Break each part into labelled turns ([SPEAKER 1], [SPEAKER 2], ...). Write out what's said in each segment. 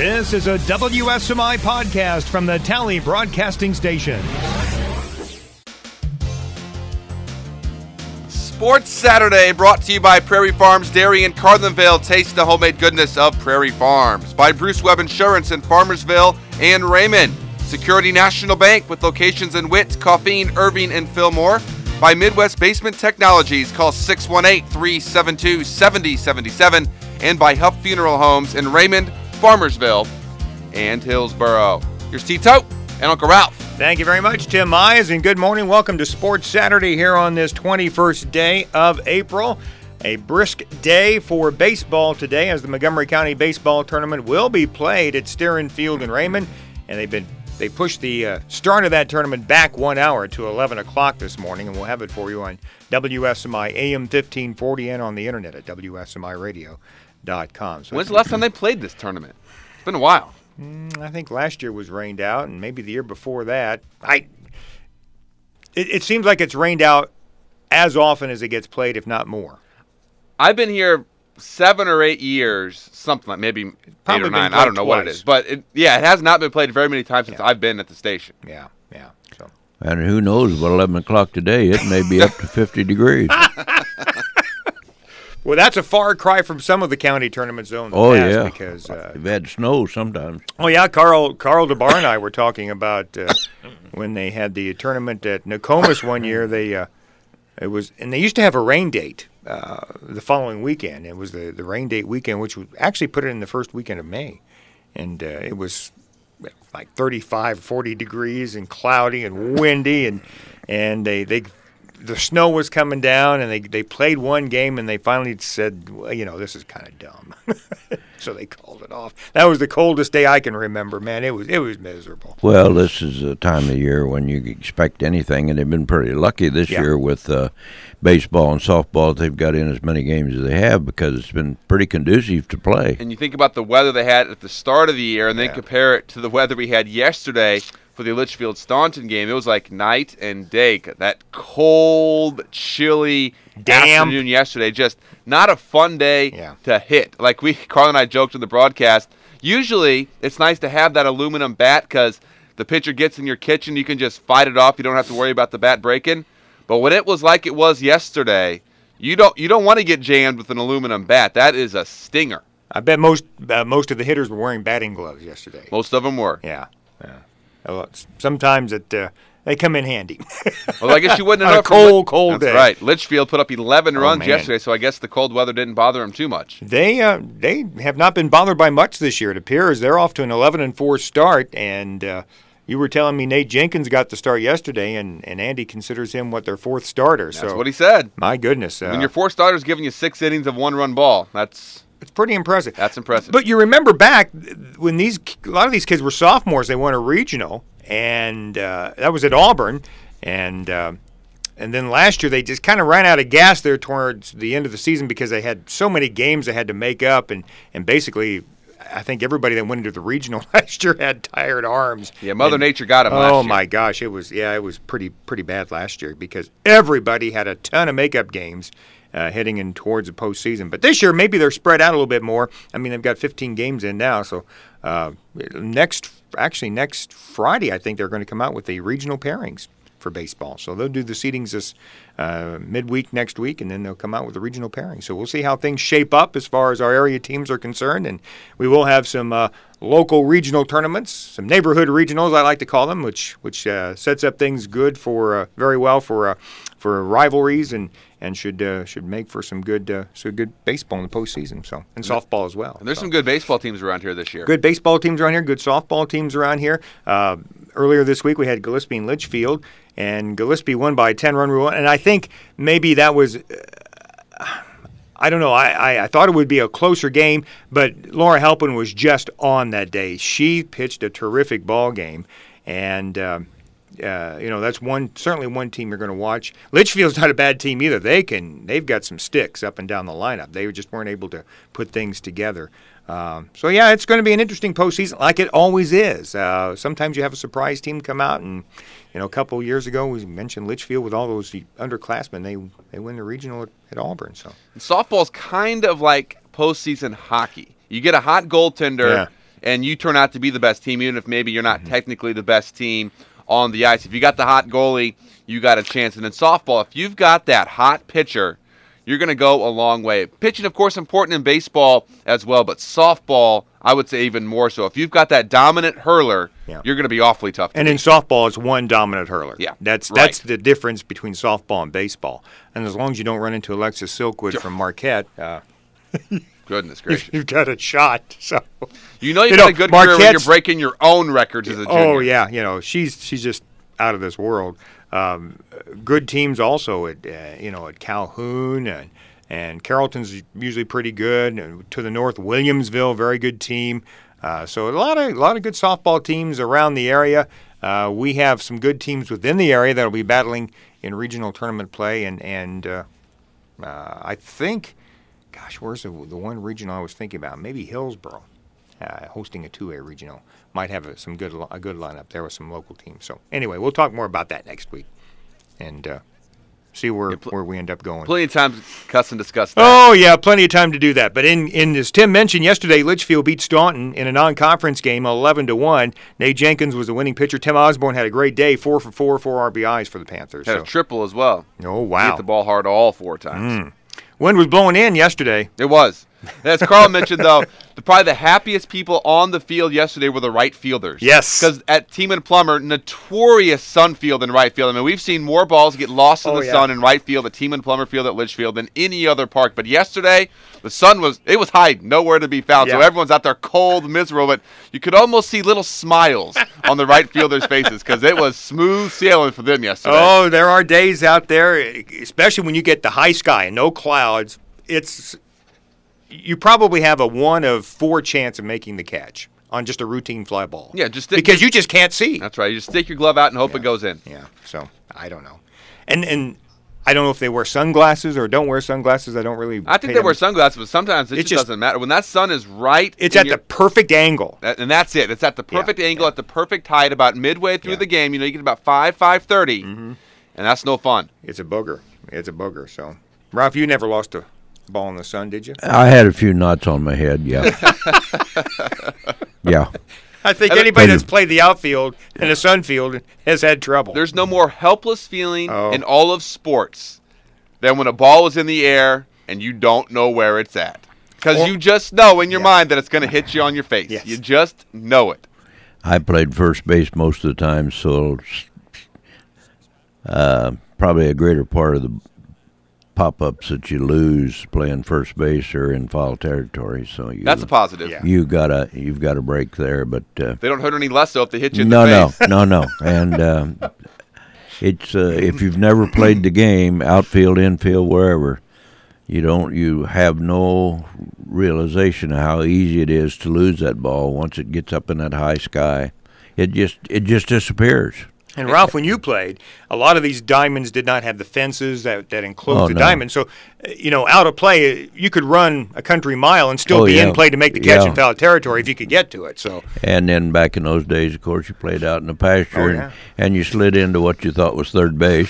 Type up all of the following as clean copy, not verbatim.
[SPEAKER 1] This is a WSMI podcast from the Tally Broadcasting Station.
[SPEAKER 2] Sports Saturday brought to you by Prairie Farms Dairy in Carlinville. Taste the homemade goodness of Prairie Farms. By Bruce Webb Insurance in Farmersville and Raymond. Security National Bank with locations in Witt, Coffeen, Irving, and Fillmore. By Midwest Basement Technologies. Call 618-372-7077. And by Huff Funeral Homes in Raymond, Farmersville, and Hillsboro. Here's Tito and Uncle Ralph.
[SPEAKER 1] Thank you very much, Tim Mize, and good morning. Welcome to Sports Saturday here on this 21st day of April. A brisk day for baseball today as the Montgomery County Baseball Tournament will be played at Sterin Field in Raymond, and they pushed the start of that tournament back 1 hour to 11 o'clock this morning, and we'll have it for you on WSMI AM 1540 and on the internet at WSMIradio.com. So
[SPEAKER 2] when's the last time they played this tournament? It's been a while.
[SPEAKER 1] I think last year was rained out, and maybe the year before that. It seems like it's rained out as often as it gets played, if not more.
[SPEAKER 2] I've been here 7 or 8 years, something like maybe
[SPEAKER 1] Probably
[SPEAKER 2] 8 or 9.
[SPEAKER 1] been
[SPEAKER 2] I don't know
[SPEAKER 1] twice.
[SPEAKER 2] what it is. But it has not been played very many times since I've been at the station.
[SPEAKER 1] Yeah. So.
[SPEAKER 3] And who knows, by 11 o'clock today, it may be up to 50 degrees.
[SPEAKER 1] Well, that's a far cry from some of the county tournament zones.
[SPEAKER 3] Yeah.
[SPEAKER 1] Because
[SPEAKER 3] We've had snow sometimes.
[SPEAKER 1] Oh, yeah, Carl DeBar and I were talking about when they had the tournament at Nokomis one year. They used to have a rain date the following weekend. It was the rain date weekend, which would actually put it in the first weekend of May. And it was like 35, 40 degrees and cloudy and windy, and the snow was coming down, and they played one game, and they finally said, well, this is kind of dumb. So they called it off. That was the coldest day I can remember, man. It was miserable.
[SPEAKER 3] Well, this is a time of year when you expect anything, and they've been pretty lucky this year with baseball and softball. They've got in as many games as they have because it's been pretty conducive to play.
[SPEAKER 2] And you think about the weather they had at the start of the year and then compare it to the weather we had yesterday for the Litchfield-Staunton game. It was like night and day. That cold, chilly afternoon yesterday. Just not a fun day to hit. Like Carl and I joked in the broadcast, usually it's nice to have that aluminum bat because the pitcher gets in your kitchen, you can just fight it off. You don't have to worry about the bat breaking. But when it was like it was yesterday, you don't want to get jammed with an aluminum bat. That is a stinger.
[SPEAKER 1] I bet most of the hitters were wearing batting gloves yesterday.
[SPEAKER 2] Most of them were.
[SPEAKER 1] Yeah. Sometimes they come in handy.
[SPEAKER 2] Well, I guess you wouldn't
[SPEAKER 1] on
[SPEAKER 2] know.
[SPEAKER 1] A cold day.
[SPEAKER 2] That's right. Litchfield put up 11 runs yesterday, so I guess the cold weather didn't bother them too much.
[SPEAKER 1] They have not been bothered by much this year. It appears they're off to an 11-4 start, and you were telling me Nate Jenkins got the start yesterday, and Andy considers him their fourth starter.
[SPEAKER 2] That's what he said.
[SPEAKER 1] My goodness.
[SPEAKER 2] When your fourth starter's giving you 6 innings of 1-run ball, it's
[SPEAKER 1] pretty impressive.
[SPEAKER 2] That's impressive.
[SPEAKER 1] But you remember back when a lot of these kids were sophomores, they won a regional, and that was at Auburn, and then last year they just kind of ran out of gas there towards the end of the season because they had so many games they had to make up, and basically I think everybody that went into the regional last year had tired arms.
[SPEAKER 2] Yeah, Mother Nature got them last year.
[SPEAKER 1] Oh my gosh, it was pretty bad last year because everybody had a ton of makeup games. Heading in towards the postseason. But this year, maybe they're spread out a little bit more. I mean, they've got 15 games in now. So next Friday, I think they're going to come out with the regional pairings for baseball. So they'll do the seedings this midweek next week, and then they'll come out with the regional pairings. So we'll see how things shape up as far as our area teams are concerned. And we will have some local regional tournaments, some neighborhood regionals, I like to call them, which sets up things good very well for rivalries and should make for some good baseball in the postseason. So and softball as well.
[SPEAKER 2] And there's some good baseball teams around here this year.
[SPEAKER 1] Good baseball teams around here. Good softball teams around here. Earlier this week we had Gillespie and Litchfield, and Gillespie won by a 10-run rule. And I think maybe that was. I don't know. I thought it would be a closer game, but Laura Halpin was just on that day. She pitched a terrific ball game, and. That's certainly one team you're going to watch. Litchfield's not a bad team either. They've got some sticks up and down the lineup. They just weren't able to put things together. It's going to be an interesting postseason, like it always is. Sometimes you have a surprise team come out, and a couple of years ago we mentioned Litchfield with all those underclassmen. They win the regional at Auburn. So
[SPEAKER 2] softball's kind of like postseason hockey. You get a hot goaltender.
[SPEAKER 1] Yeah.
[SPEAKER 2] and you turn out to be the best team, even if maybe you're not technically the best team on the ice. If you got the hot goalie, you got a chance. And in softball, if you've got that hot pitcher, you're going to go a long way. Pitching, of course, important in baseball as well, but softball, I would say even more so. If you've got that dominant hurler, you're going to be awfully tough to
[SPEAKER 1] And
[SPEAKER 2] beat.
[SPEAKER 1] in softball, it's one dominant hurler.
[SPEAKER 2] Yeah,
[SPEAKER 1] That's
[SPEAKER 2] right.
[SPEAKER 1] the difference between softball and baseball. And as long as you don't run into Alexis Silkwood from Marquette,
[SPEAKER 2] Goodness gracious.
[SPEAKER 1] you've got a shot. So
[SPEAKER 2] You know you've got a good career when you're
[SPEAKER 1] Marquette's-
[SPEAKER 2] breaking your own records as a junior.
[SPEAKER 1] Oh yeah, she's just out of this world. Good teams also at at Calhoun and Carrollton's usually pretty good. And to the north, Williamsville, very good team. So a lot of good softball teams around the area. We have some good teams within the area that'll be battling in regional tournament play, and I think, gosh, where's the one regional I was thinking about? Maybe Hillsboro. Hosting a 2A regional might have a good lineup there with some local teams. So anyway, we'll talk more about that next week and see where we end up going.
[SPEAKER 2] Plenty of time to cuss and discuss that.
[SPEAKER 1] Oh yeah, plenty of time to do that. But in as Tim mentioned yesterday, Litchfield beat Staunton in a non-conference game, 11-1. Nate Jenkins was the winning pitcher. Tim Osborne had a great day, 4 for 4 RBIs for the Panthers.
[SPEAKER 2] Had a triple as well.
[SPEAKER 1] Oh wow,
[SPEAKER 2] Hit the ball hard all 4 times.
[SPEAKER 1] Wind was blowing in yesterday.
[SPEAKER 2] It was. As Carl mentioned, though, probably the happiest people on the field yesterday were the right fielders.
[SPEAKER 1] Yes.
[SPEAKER 2] Because at Tiemann Plummer, notorious sun field in right field. I mean, we've seen more balls get lost in the sun in right field at Tiemann Plummer Field at Litchfield than any other park. But yesterday, the sun was hiding, nowhere to be found.
[SPEAKER 1] Yeah.
[SPEAKER 2] So everyone's out there cold, miserable. But you could almost see little smiles on the right fielders' faces because it was smooth sailing for them yesterday.
[SPEAKER 1] Oh, there are days out there, especially when you get the high sky and no clouds. You probably have a 1 of 4 chance of making the catch on just a routine fly ball.
[SPEAKER 2] Yeah,
[SPEAKER 1] because you just can't see.
[SPEAKER 2] That's right. You just stick your glove out and hope it goes in.
[SPEAKER 1] Yeah. So I don't know, and I don't know if they wear sunglasses or don't wear sunglasses. I don't really.
[SPEAKER 2] I think they wear sunglasses, but sometimes it just doesn't matter. When that sun is right,
[SPEAKER 1] it's at the perfect angle.
[SPEAKER 2] And that's it. It's at the perfect angle, at the perfect height, about midway through the game. You know, you get about 5:30, and that's no fun.
[SPEAKER 1] It's a booger. So, Ralph, you never lost a ball in the sun, did you?
[SPEAKER 3] I had a few knots on my head, yeah. Yeah.
[SPEAKER 1] I think anybody that's played the outfield and the sun field has had trouble.
[SPEAKER 2] There's no more helpless feeling in all of sports than when a ball is in the air and you don't know where it's at. Because you just know in your mind that it's going to hit you on your face.
[SPEAKER 1] Yes.
[SPEAKER 2] You just know it.
[SPEAKER 3] I played first base most of the time, so probably a greater part of the pop-ups that you lose playing first base are in foul territory. So
[SPEAKER 2] that's a positive.
[SPEAKER 1] Yeah.
[SPEAKER 3] You've got a break there, but
[SPEAKER 2] they don't hurt any less so if they hit you in the face.
[SPEAKER 3] No. And it's if you've never played the game, outfield, infield, wherever, you have no realization of how easy it is to lose that ball once it gets up in that high sky. It just disappears.
[SPEAKER 1] And Ralph, when you played, a lot of these diamonds did not have the fences that enclose the diamond. So, out of play, you could run a country mile and still be in play to make the catch in foul territory if you could get to it. So.
[SPEAKER 3] And then back in those days, of course, you played out in the pasture and you slid into what you thought was third base,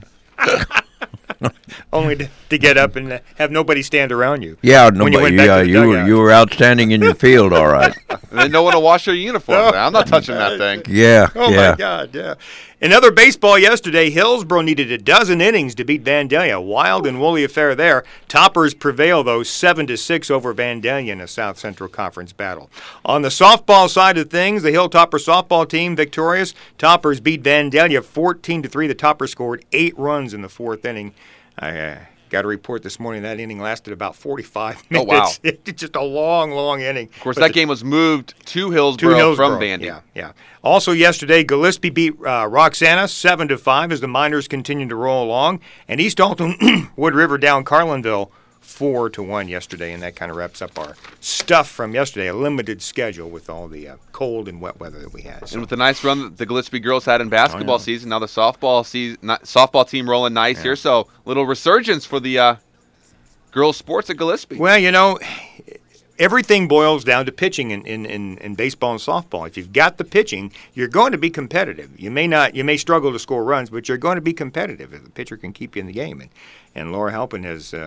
[SPEAKER 1] Only to get up and have nobody stand around you.
[SPEAKER 3] Yeah, nobody. You were outstanding in your field, all right.
[SPEAKER 2] And then no one to wash your uniform. I'm not touching that thing.
[SPEAKER 3] Yeah.
[SPEAKER 1] Oh my God. Yeah. In other baseball yesterday, Hillsboro needed a dozen innings to beat Vandalia. Wild and woolly affair there. Toppers prevail though 7-6 over Vandalia in a South Central Conference battle. On the softball side of things, the Hilltopper softball team victorious. Toppers beat Vandalia 14-3. The Toppers scored 8 runs in the 4th inning. I got a report this morning that inning lasted about 45 minutes.
[SPEAKER 2] Oh, wow.
[SPEAKER 1] It's just a long, long inning.
[SPEAKER 2] Of course, that game was moved to Hillsboro from Vandy.
[SPEAKER 1] Yeah. Also yesterday, Gillespie beat Roxana 7-5 as the Miners continue to roll along. And East Alton Wood River down Carlinville 4-1 yesterday, and that kind of wraps up our stuff from yesterday. A limited schedule with all the cold and wet weather that we had. So.
[SPEAKER 2] And with the nice run that the Gillespie girls had in basketball season, now the softball team rolling nice here. So little resurgence for the girls' sports at Gillespie.
[SPEAKER 1] Well, everything boils down to pitching in baseball and softball. If you've got the pitching, you're going to be competitive. You may struggle to score runs, but you're going to be competitive if the pitcher can keep you in the game. And Laura Halpin has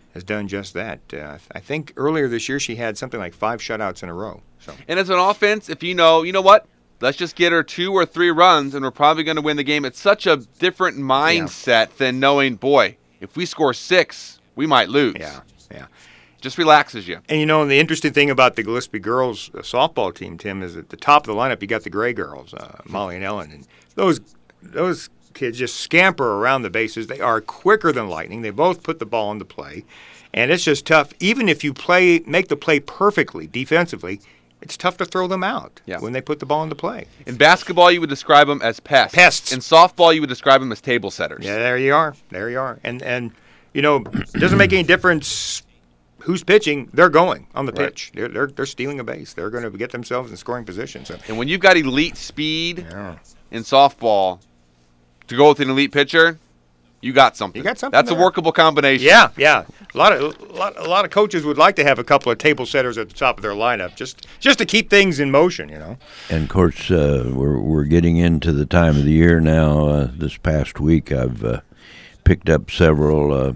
[SPEAKER 1] has done just that. I think earlier this year she had something like 5 shutouts in a row. So.
[SPEAKER 2] And as an offense, if you know what? Let's just get her 2 or 3 runs, and we're probably going to win the game. It's such a different mindset than knowing, boy, if we score 6, we might lose.
[SPEAKER 1] Yeah.
[SPEAKER 2] Just relaxes you.
[SPEAKER 1] And, the interesting thing about the Gillespie girls softball team, Tim, is at the top of the lineup, you got the Gray girls, Molly and Ellen. And those kids just scamper around the bases. They are quicker than lightning. They both put the ball into play. And it's just tough. Even if you make the play perfectly defensively, it's tough to throw them out when they put the ball into play.
[SPEAKER 2] In basketball, you would describe them as pests. In softball, you would describe them as table setters.
[SPEAKER 1] Yeah, there you are. And it doesn't make any difference who's pitching. They're going on the pitch. They're stealing a base. They're going to get themselves in scoring position. So.
[SPEAKER 2] And when you've got elite speed in softball to go with an elite pitcher, you got something. That's there. A workable combination.
[SPEAKER 1] Yeah. A lot of coaches would like to have a couple of table setters at the top of their lineup, just to keep things in motion,
[SPEAKER 3] And of course, we're getting into the time of the year now. This past week, I've picked up several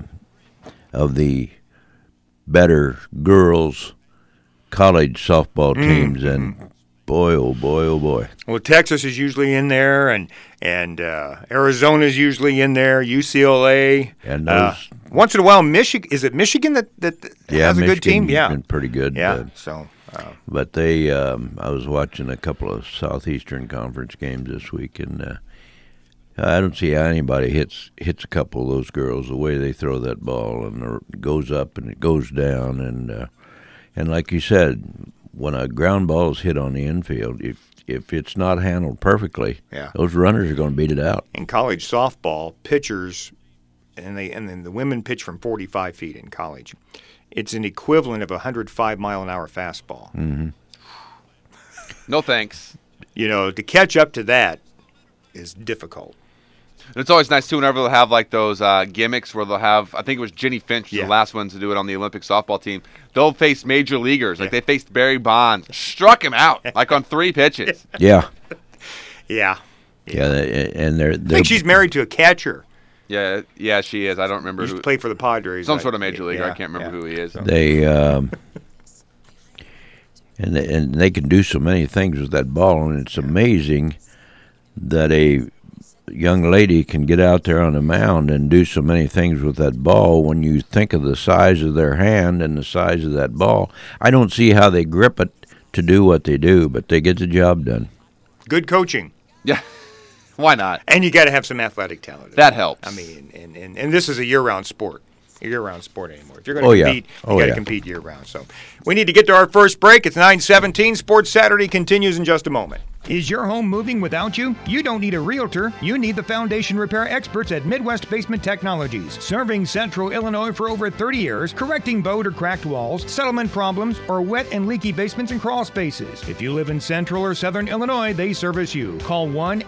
[SPEAKER 3] of the better girls' college softball teams, and boy, oh boy, oh boy.
[SPEAKER 1] Well, Texas is usually in there, and Arizona's usually in there, UCLA.
[SPEAKER 3] And those,
[SPEAKER 1] once in a while, Michigan. Is it Michigan that has a good team? Yeah,
[SPEAKER 3] been pretty good.
[SPEAKER 1] Yeah,
[SPEAKER 3] but they, I was watching a couple of Southeastern Conference games this week, and I don't see how anybody hits a couple of those girls the way they throw that ball, and it goes up and it goes down, and like you said, when a ground ball is hit on the infield, if it's not handled perfectly, those runners are going to beat it out.
[SPEAKER 1] In college softball, pitchers, and then the women pitch from 45 feet in college. It's an equivalent of a 105-mile-an-hour fastball.
[SPEAKER 3] Mm-hmm.
[SPEAKER 2] No thanks.
[SPEAKER 1] To catch up to that is difficult.
[SPEAKER 2] And it's always nice, too, whenever they'll have, like, those gimmicks where they'll have, I think it was Jenny Finch, the last one to do it on the Olympic softball team. They'll face major leaguers. Like, they faced Barry Bonds, struck him out, like, on 3 pitches.
[SPEAKER 3] Yeah.
[SPEAKER 1] Yeah.
[SPEAKER 3] And
[SPEAKER 1] I think she's married to a catcher.
[SPEAKER 2] Yeah, she is. I don't remember
[SPEAKER 1] who. Played for the Padres.
[SPEAKER 2] Some sort of major leaguer. I can't remember who he is.
[SPEAKER 3] They, and they can do so many things with that ball, and it's amazing that a young lady can get out there on a mound and do so many things with that ball when you think of the size of their hand and the size of that ball. I don't see how they grip it to do what they do, but they get the job done.
[SPEAKER 1] Good coaching.
[SPEAKER 2] Yeah. Why not?
[SPEAKER 1] And you got to have some athletic talent.
[SPEAKER 2] That helps.
[SPEAKER 1] I mean, and this is a year-round sport. Anymore. If you're going to compete, you got to compete year-round. So we need to get to our first break. It's 9:17. Sports Saturday continues in just a moment.
[SPEAKER 4] Is your home moving without you? You don't need a realtor. You need the foundation repair experts at Midwest Basement Technologies. Serving Central Illinois for over 30 years, correcting bowed or cracked walls, settlement problems, or wet and leaky basements and crawl spaces. If you live in Central or Southern Illinois, they service you. Call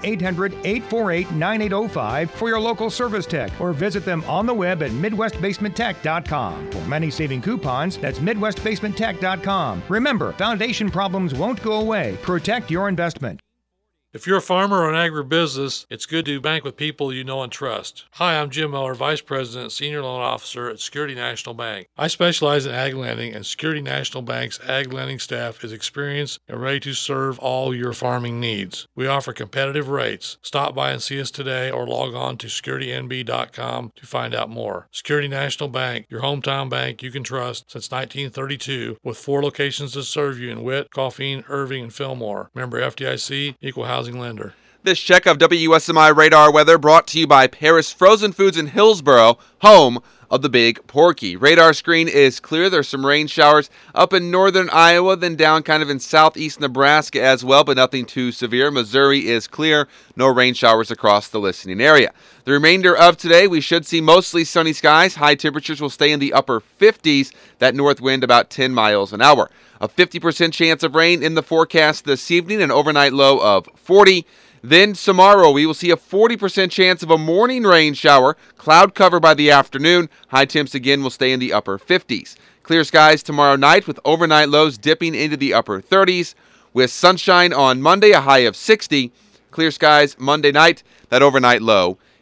[SPEAKER 4] 1-800-848-9805 for your local service tech, or visit them on the web at MidwestBasementTech.com. For many saving coupons, that's MidwestBasementTech.com. Remember, foundation problems won't go away. Protect your investment.
[SPEAKER 5] If you're a farmer or an agribusiness, it's good to bank with people you know and trust. Hi, I'm Jim Miller, Vice President and Senior Loan Officer at Security National Bank. I specialize in ag lending, and Security National Bank's ag lending staff is experienced and ready to serve all your farming needs. We offer competitive rates. Stop by and see us today or log on to securitynb.com to find out more. Security National Bank, your hometown bank you can trust since 1932, with 4 locations to serve you in Witt, Coffeen, Irving, and Fillmore. Member FDIC, Equal Housing Lender.
[SPEAKER 2] This check of WSMI radar weather brought to you by Paris Frozen Foods in Hillsboro, home of the Big Porky. Radar screen is clear. There's some rain showers up in northern Iowa, then down kind of in southeast Nebraska as well, but nothing too severe. Missouri is clear. No rain showers across the listening area. The remainder of today, we should see mostly sunny skies. High temperatures will stay in the upper 50s. That north wind about 10 miles an hour. A 50% chance of rain in the forecast this evening, an overnight low of 40. Then tomorrow, we will see a 40% chance of a morning rain shower, cloud cover by the afternoon. High temps again will stay in the upper 50s. Clear skies tomorrow night with overnight lows dipping into the upper 30s. With sunshine on Monday, a high of 60. Clear skies Monday night, that overnight low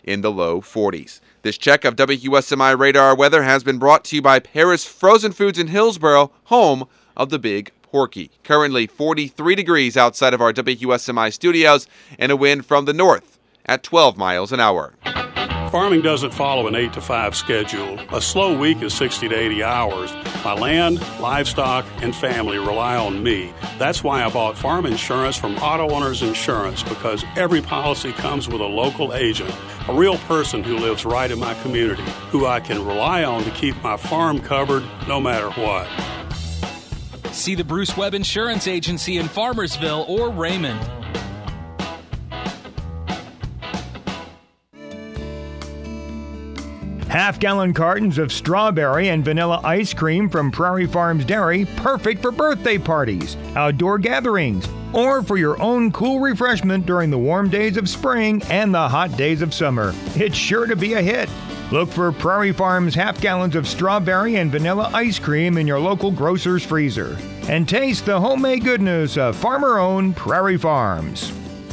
[SPEAKER 2] in the low 40s. This check of WQSMI radar weather has been brought to you by Paris Frozen Foods in Hillsboro, home of the Big Porky. Currently 43 degrees outside of our WQSMI studios and a wind from the north at 12 miles an hour.
[SPEAKER 6] Farming doesn't follow an 8 to 5 schedule. A slow week is 60 to 80 hours. My land, livestock, and family rely on me. That's why I bought farm insurance from Auto Owners Insurance, because every policy comes with a local agent, a real person who lives right in my community, who I can rely on to keep my farm covered no matter what.
[SPEAKER 7] See the Bruce Webb Insurance Agency in Farmersville or Raymond.
[SPEAKER 4] Half-gallon cartons of strawberry and vanilla ice cream from Prairie Farms Dairy, perfect for birthday parties, outdoor gatherings, or for your own cool refreshment during the warm days of spring and the hot days of summer. It's sure to be a hit. Look for Prairie Farms half-gallons of strawberry and vanilla ice cream in your local grocer's freezer. And taste the homemade goodness of farmer-owned Prairie Farms.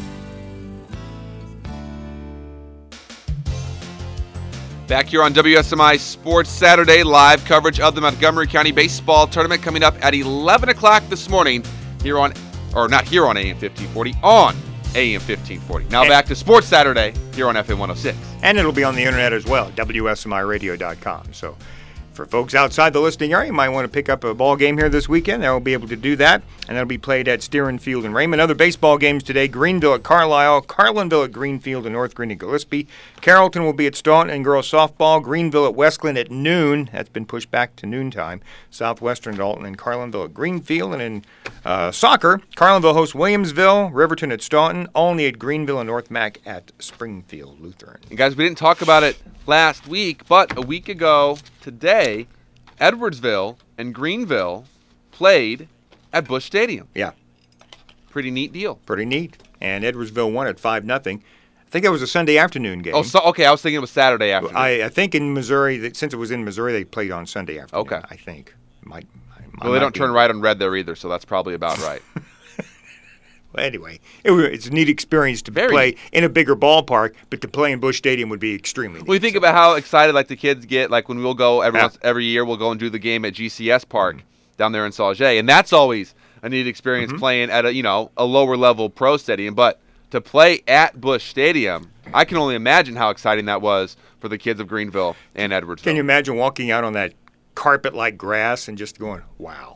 [SPEAKER 2] Back here on WSMI Sports Saturday, live coverage of the Montgomery County Baseball Tournament coming up at 11 o'clock this morning here on, or not here on AM 1540, on AM 1540. Now back to Sports Saturday here on FM 106.
[SPEAKER 1] And it'll be on the internet as well, WSMIradio.com. So for folks outside the listening area, you might want to pick up a ball game here this weekend. They'll be able to do that, and that'll be played at Steeren Field in Raymond. Other baseball games today: Greenville at Carlisle, Carlinville at Greenfield, and North Green at Gillespie. Carrollton will be at Staunton and girls softball. Greenville at Westland at noon. That's been pushed back to noontime. Southwestern at Alton and Carlinville at Greenfield. And in soccer, Carlinville hosts Williamsville, Riverton at Staunton, Olney at Greenville, and North Mac at Springfield Lutheran.
[SPEAKER 2] And guys, we didn't talk about it last week, but a week ago today, Edwardsville and Greenville played at Busch Stadium.
[SPEAKER 1] Yeah.
[SPEAKER 2] Pretty neat deal.
[SPEAKER 1] Pretty neat. And Edwardsville won at 5-0. I think that was a Sunday afternoon game.
[SPEAKER 2] Oh, so, okay. I was thinking it was Saturday afternoon.
[SPEAKER 1] I think in Missouri, since it was in Missouri, they played on Sunday afternoon.
[SPEAKER 2] Okay.
[SPEAKER 1] I think.
[SPEAKER 2] Well, they don't turn right on red there either, so that's probably about right.
[SPEAKER 1] Well, anyway, it's a neat experience to play in a bigger ballpark, but to play in Busch Stadium would be extremely neat.
[SPEAKER 2] Well, you think about how excited like the kids get, like when we'll go every year, we'll go and do the game at GCS Park down there in Sauget, and that's always a neat experience playing at a lower level pro stadium. But to play at Busch Stadium, I can only imagine how exciting that was for the kids of Greenville and Edwardsville.
[SPEAKER 1] Can you imagine walking out on that carpet-like grass and just going, wow.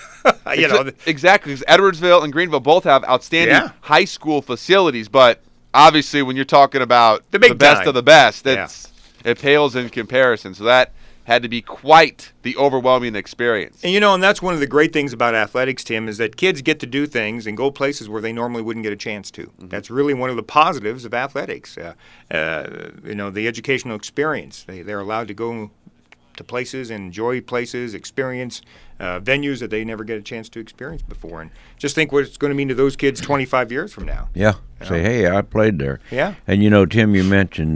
[SPEAKER 2] Exactly, because Edwardsville and Greenville both have outstanding high school facilities, but obviously when you're talking about the best of the best, it pales in comparison. So that had to be quite the overwhelming experience.
[SPEAKER 1] And that's one of the great things about athletics, Tim, is that kids get to do things and go places where they normally wouldn't get a chance to. That's really one of the positives of athletics. The educational experience. They're allowed to go to places and enjoy places, experience venues that they never get a chance to experience before. And just think what it's going to mean to those kids 25 years from now.
[SPEAKER 3] Yeah. Say, hey, I played there.
[SPEAKER 1] Yeah.
[SPEAKER 3] And, Tim, you mentioned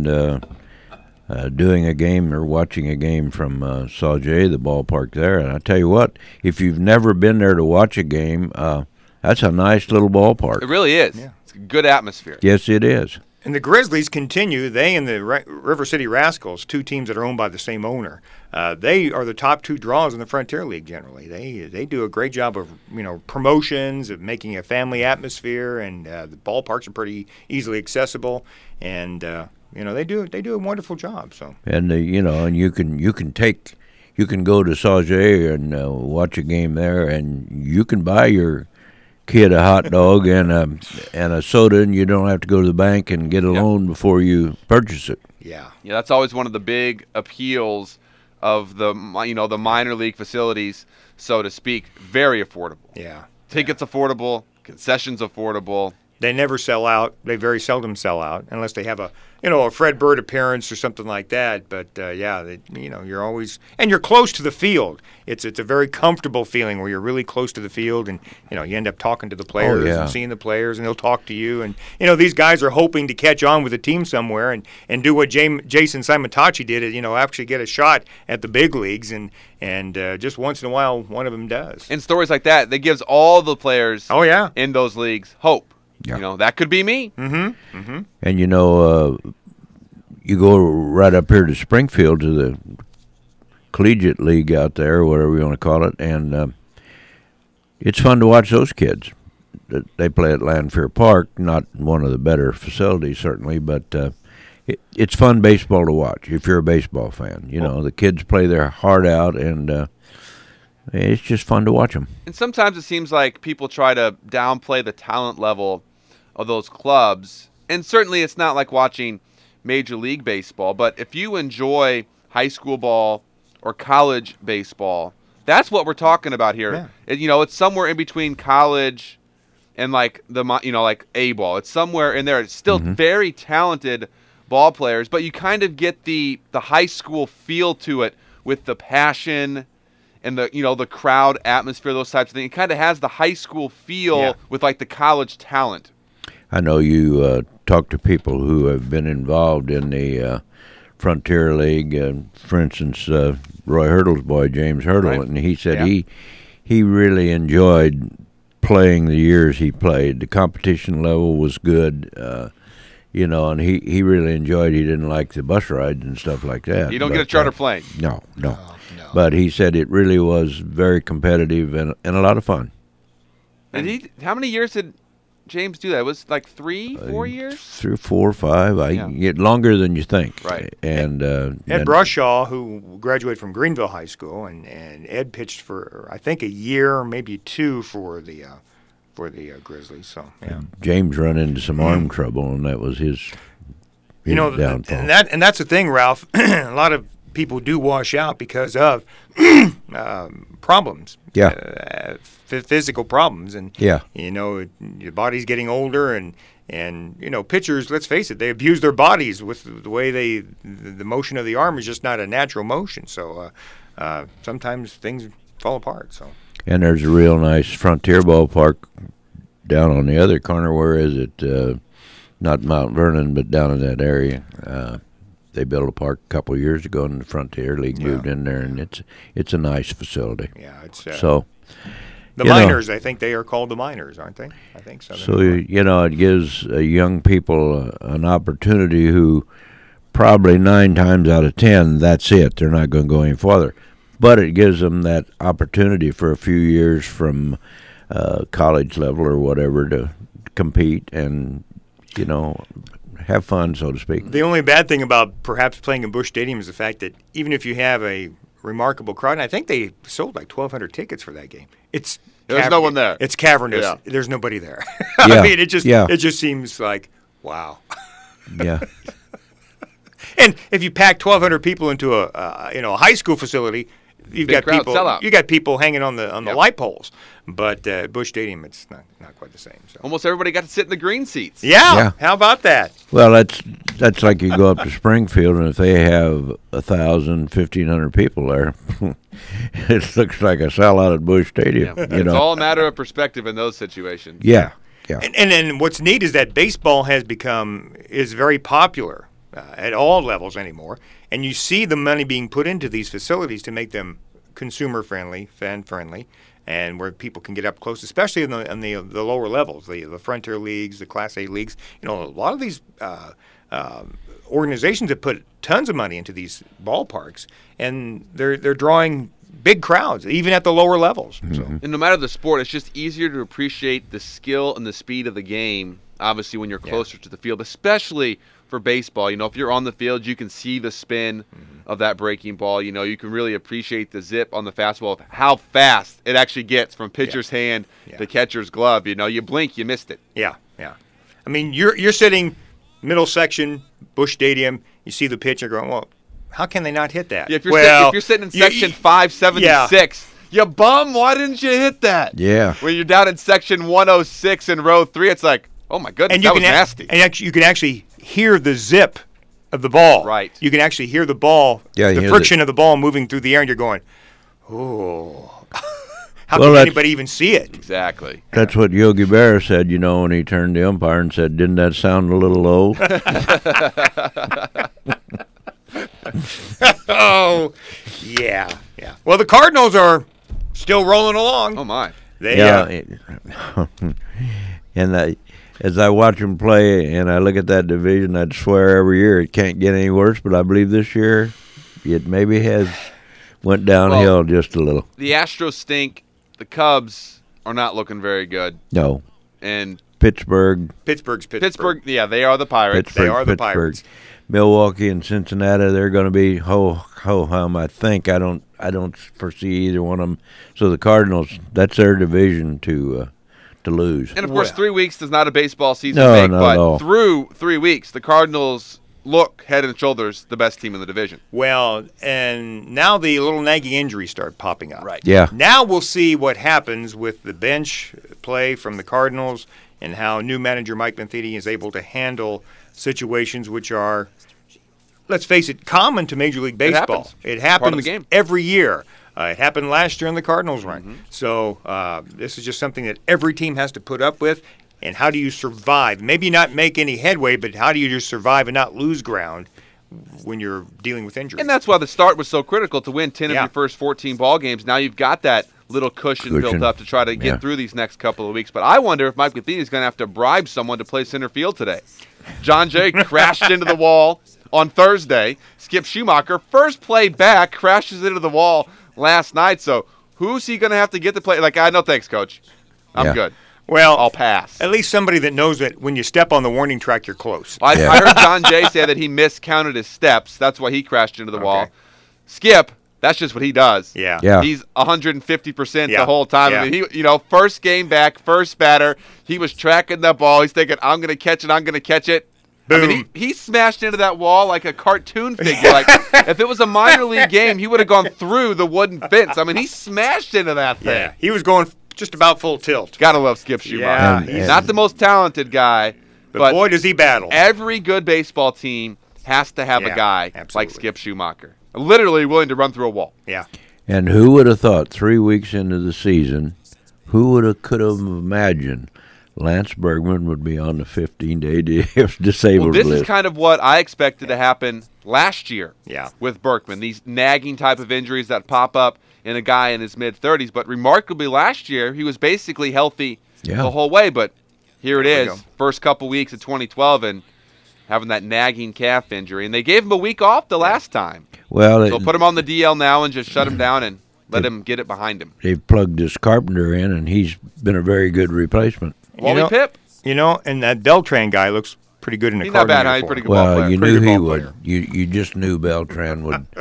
[SPEAKER 3] doing a game or watching a game from Sauget, the ballpark there. And I tell you what, if you've never been there to watch a game, that's a nice little ballpark.
[SPEAKER 2] It really is. Yeah. It's a good atmosphere.
[SPEAKER 3] Yes, it is.
[SPEAKER 1] And the Grizzlies continue. They and the River City Rascals, two teams that are owned by the same owner, they are the top two draws in the Frontier League generally. They do a great job of promotions, of making a family atmosphere, and the ballparks are pretty easily accessible, and they do a wonderful job. So
[SPEAKER 3] and and you can go to Sauget and watch a game there, and you can buy your kid a hot dog and a soda, and you don't have to go to the bank and get a loan before you purchase it.
[SPEAKER 1] Yeah,
[SPEAKER 2] that's always one of the big appeals of the minor league facilities, so to speak. Very affordable.
[SPEAKER 1] Yeah,
[SPEAKER 2] tickets affordable, concessions affordable.
[SPEAKER 1] They never sell out. They very seldom sell out unless they have a Fred Bird appearance or something like that. But you're always, and you're close to the field. It's a very comfortable feeling where you're really close to the field, and you end up talking to the players and seeing the players, and they'll talk to you. And these guys are hoping to catch on with the team somewhere and do what Jason Simontachi did, actually get a shot at the big leagues, and just once in a while one of them does.
[SPEAKER 2] And stories like that gives all the players in those leagues hope.
[SPEAKER 3] Yeah.
[SPEAKER 2] That could be me.
[SPEAKER 1] Mm-hmm. Mm-hmm.
[SPEAKER 3] And you go right up here to Springfield to the collegiate league out there, whatever you want to call it, and it's fun to watch those kids. They play at Lanphier Park, not one of the better facilities certainly, but it's fun baseball to watch if you're a baseball fan. You know, the kids play their heart out, and it's just fun to watch them.
[SPEAKER 2] And sometimes it seems like people try to downplay the talent level of those clubs, and certainly it's not like watching Major League Baseball, but if you enjoy high school ball or college baseball, that's what we're talking about here. Yeah. It's somewhere in between college and like like A ball. It's somewhere in there. It's still very talented ball players, but you kind of get the high school feel to it with the passion and the crowd atmosphere, those types of things. It kind of has the high school feel with like the college talent.
[SPEAKER 3] I know you talk to people who have been involved in the Frontier League. For instance, Roy Hurdle's boy, James Hurdle, right. And he said he really enjoyed playing the years he played. The competition level was good, and he really enjoyed. He didn't like the bus rides and stuff like that.
[SPEAKER 2] You don't get a charter plane.
[SPEAKER 3] No. But he said it really was very competitive and a lot of fun.
[SPEAKER 2] And how many years did James do that? It was like 3-4 years?
[SPEAKER 3] 3, 4, 5. I get longer than you think.
[SPEAKER 2] Right.
[SPEAKER 3] And
[SPEAKER 1] Ed Brushaw, who graduated from Greenville High School, and Ed pitched for I think a year, maybe 2 for the Grizzlies. So
[SPEAKER 3] James run into some arm trouble, and that was his downfall.
[SPEAKER 1] And that's the thing, Ralph. A lot of people do wash out because of problems.
[SPEAKER 3] Yeah.
[SPEAKER 1] Physical problems, and
[SPEAKER 3] your
[SPEAKER 1] body's getting older, and pitchers, let's face it, they abuse their bodies with the way the motion of the arm is just not a natural motion. So sometimes things fall apart. So. And
[SPEAKER 3] there's a real nice Frontier ballpark down on the other corner. Where is it? Not Mount Vernon, but down in that area. They built a park a couple of years ago, and the Frontier League moved in there, and it's a nice facility.
[SPEAKER 1] Yeah, it's
[SPEAKER 3] the
[SPEAKER 1] Miners. I think they are called the Miners, aren't they? I think so.
[SPEAKER 3] So it gives young people an opportunity who probably 9 times out of 10, that's it. They're not going to go any farther, but it gives them that opportunity for a few years from college level or whatever to compete and have fun, so to speak.
[SPEAKER 1] The only bad thing about perhaps playing in Busch Stadium is the fact that even if you have a remarkable crowd, and I think they sold like 1,200 tickets for that game.
[SPEAKER 2] There's no one there.
[SPEAKER 1] It's cavernous. Yeah. There's nobody there.
[SPEAKER 3] Yeah.
[SPEAKER 1] I mean, it just seems like wow.
[SPEAKER 3] Yeah.
[SPEAKER 1] And if you pack 1,200 people into a high school facility, you got people hanging on the light poles. But Busch Stadium, it's not quite the same. So.
[SPEAKER 2] Almost everybody got to sit in the green seats.
[SPEAKER 1] Yeah. How about that?
[SPEAKER 3] Well, that's like you go up to Springfield, and if they have 1,000, 1,500 people there, it looks like a sellout at Busch Stadium.
[SPEAKER 2] Yeah. It's all a matter of perspective in those situations.
[SPEAKER 3] Yeah.
[SPEAKER 1] And what's neat is that baseball is very popular at all levels anymore, and you see the money being put into these facilities to make them consumer friendly, fan friendly, and where people can get up close, especially in the lower levels, the Frontier leagues, the Class A leagues. A lot of these organizations have put tons of money into these ballparks, and they're drawing big crowds, even at the lower levels.
[SPEAKER 3] Mm-hmm.
[SPEAKER 1] So.
[SPEAKER 2] And no matter the sport, it's just easier to appreciate the skill and the speed of the game, obviously, when you're closer to the field, especially for baseball. If you're on the field, you can see the spin of that breaking ball. You can really appreciate the zip on the fastball of how fast it actually gets from pitcher's hand to catcher's glove. You blink, you missed it.
[SPEAKER 1] Yeah. I mean, you're sitting middle section, Busch Stadium, you see the pitcher going, well, how can they not hit that?
[SPEAKER 2] Yeah, if you're sitting in section 576, you bum, why didn't you hit that?
[SPEAKER 3] Yeah.
[SPEAKER 2] When you're down in section 106 in row 3, it's like, oh my goodness, that was nasty.
[SPEAKER 1] And you can actually hear the zip of the ball.
[SPEAKER 2] Right.
[SPEAKER 1] You can actually hear the ball, the friction of the ball moving through the air, and you're going, oh. How can anybody even see it?
[SPEAKER 2] Exactly.
[SPEAKER 3] That's what Yogi Berra said, when he turned to the umpire and said, didn't that sound a little low?
[SPEAKER 1] Oh, yeah. Well, the Cardinals are still rolling along.
[SPEAKER 2] Oh, my.
[SPEAKER 3] And As I watch them play and I look at that division, I'd swear every year it can't get any worse. But I believe this year it maybe has went downhill just a little.
[SPEAKER 2] The Astros stink. The Cubs are not looking very good.
[SPEAKER 3] No.
[SPEAKER 2] And
[SPEAKER 3] Pittsburgh,
[SPEAKER 2] yeah, they are the Pirates.
[SPEAKER 1] They are the Pirates.
[SPEAKER 3] Milwaukee and Cincinnati, they're going to be ho-hum. I think I don't foresee either one of them. So the Cardinals, that's their division to lose.
[SPEAKER 2] And of course, 3 weeks is not a baseball season
[SPEAKER 3] No,
[SPEAKER 2] make,
[SPEAKER 3] not
[SPEAKER 2] but
[SPEAKER 3] at all.
[SPEAKER 2] through 3 weeks, the Cardinals look head and shoulders the best team in the division.
[SPEAKER 1] Well, and now the little nagging injuries start popping up.
[SPEAKER 2] Right.
[SPEAKER 3] Yeah.
[SPEAKER 1] Now we'll see what happens with the bench play from the Cardinals and how new manager Mike Matheny is able to handle situations which are, let's face it, common to Major League Baseball. It happens
[SPEAKER 2] Part of the game.
[SPEAKER 1] every year. It happened last year in the Cardinals run. So this is just something that every team has to put up with. And how do you survive? Maybe not make any headway, but how do you just survive and not lose ground when you're dealing with injuries?
[SPEAKER 2] And that's why the start was so critical to win 10 of
[SPEAKER 1] Yeah.
[SPEAKER 2] your first 14 ball games. Now you've got that little cushion built up to try to get through these next couple of weeks. But I wonder if Mike Matheny is going to have to bribe someone to play center field today. John Jay crashed into the wall on Thursday. Skip Schumacher, first play back, crashes into the wall last night. So who's he going to have to get to play? Like, no thanks, Coach. I'm good.
[SPEAKER 1] Well,
[SPEAKER 2] I'll pass.
[SPEAKER 1] At least somebody that knows that when you step on the warning track, you're close.
[SPEAKER 2] I heard John Jay say that he miscounted his steps. That's why he crashed into the wall. Skip, that's just what he does.
[SPEAKER 1] Yeah.
[SPEAKER 2] He's 150% the whole time.
[SPEAKER 1] Yeah.
[SPEAKER 2] I mean, he, first game back, first batter, he was tracking the ball. He's thinking, I'm going to catch it, I'm going to catch it.
[SPEAKER 1] Boom.
[SPEAKER 2] I mean, he smashed into that wall like a cartoon figure. Like, if it was a minor league game, he would have gone through the wooden fence. I mean, he smashed into that thing.
[SPEAKER 1] Yeah, he was going just about full tilt.
[SPEAKER 2] Gotta love Skip Schumacher.
[SPEAKER 1] Yeah,
[SPEAKER 2] Not the most talented guy,
[SPEAKER 1] but boy, does he battle.
[SPEAKER 2] Every good baseball team has to have a guy
[SPEAKER 1] absolutely.
[SPEAKER 2] like Skip Schumacher. Literally willing to run through a wall.
[SPEAKER 1] Yeah.
[SPEAKER 3] And who would have thought 3 weeks into the season, could have imagined Lance Bergman would be on the 15-day disabled
[SPEAKER 2] This
[SPEAKER 3] list?
[SPEAKER 2] is kind of what I expected to happen last year with Berkman. These nagging type of injuries that pop up in a guy in his mid-30s. But remarkably, last year, he was basically healthy the whole way. But here it is, first couple weeks of 2012, and having that nagging calf injury. And they gave him a week off the last time.
[SPEAKER 3] Well,
[SPEAKER 2] so put him on the DL now and just shut him down and let him get it behind him.
[SPEAKER 3] They've plugged this Carpenter in, and he's been a very good replacement.
[SPEAKER 2] Wally Pipp.
[SPEAKER 1] And that Beltran guy looks pretty good in a
[SPEAKER 2] He's
[SPEAKER 1] Cardinal
[SPEAKER 2] not bad, huh? He's
[SPEAKER 1] uniform.
[SPEAKER 2] pretty good ball player.
[SPEAKER 3] You
[SPEAKER 2] Pretty
[SPEAKER 3] knew
[SPEAKER 2] good
[SPEAKER 3] he
[SPEAKER 2] ball
[SPEAKER 3] would.
[SPEAKER 2] player.
[SPEAKER 3] You just knew Beltran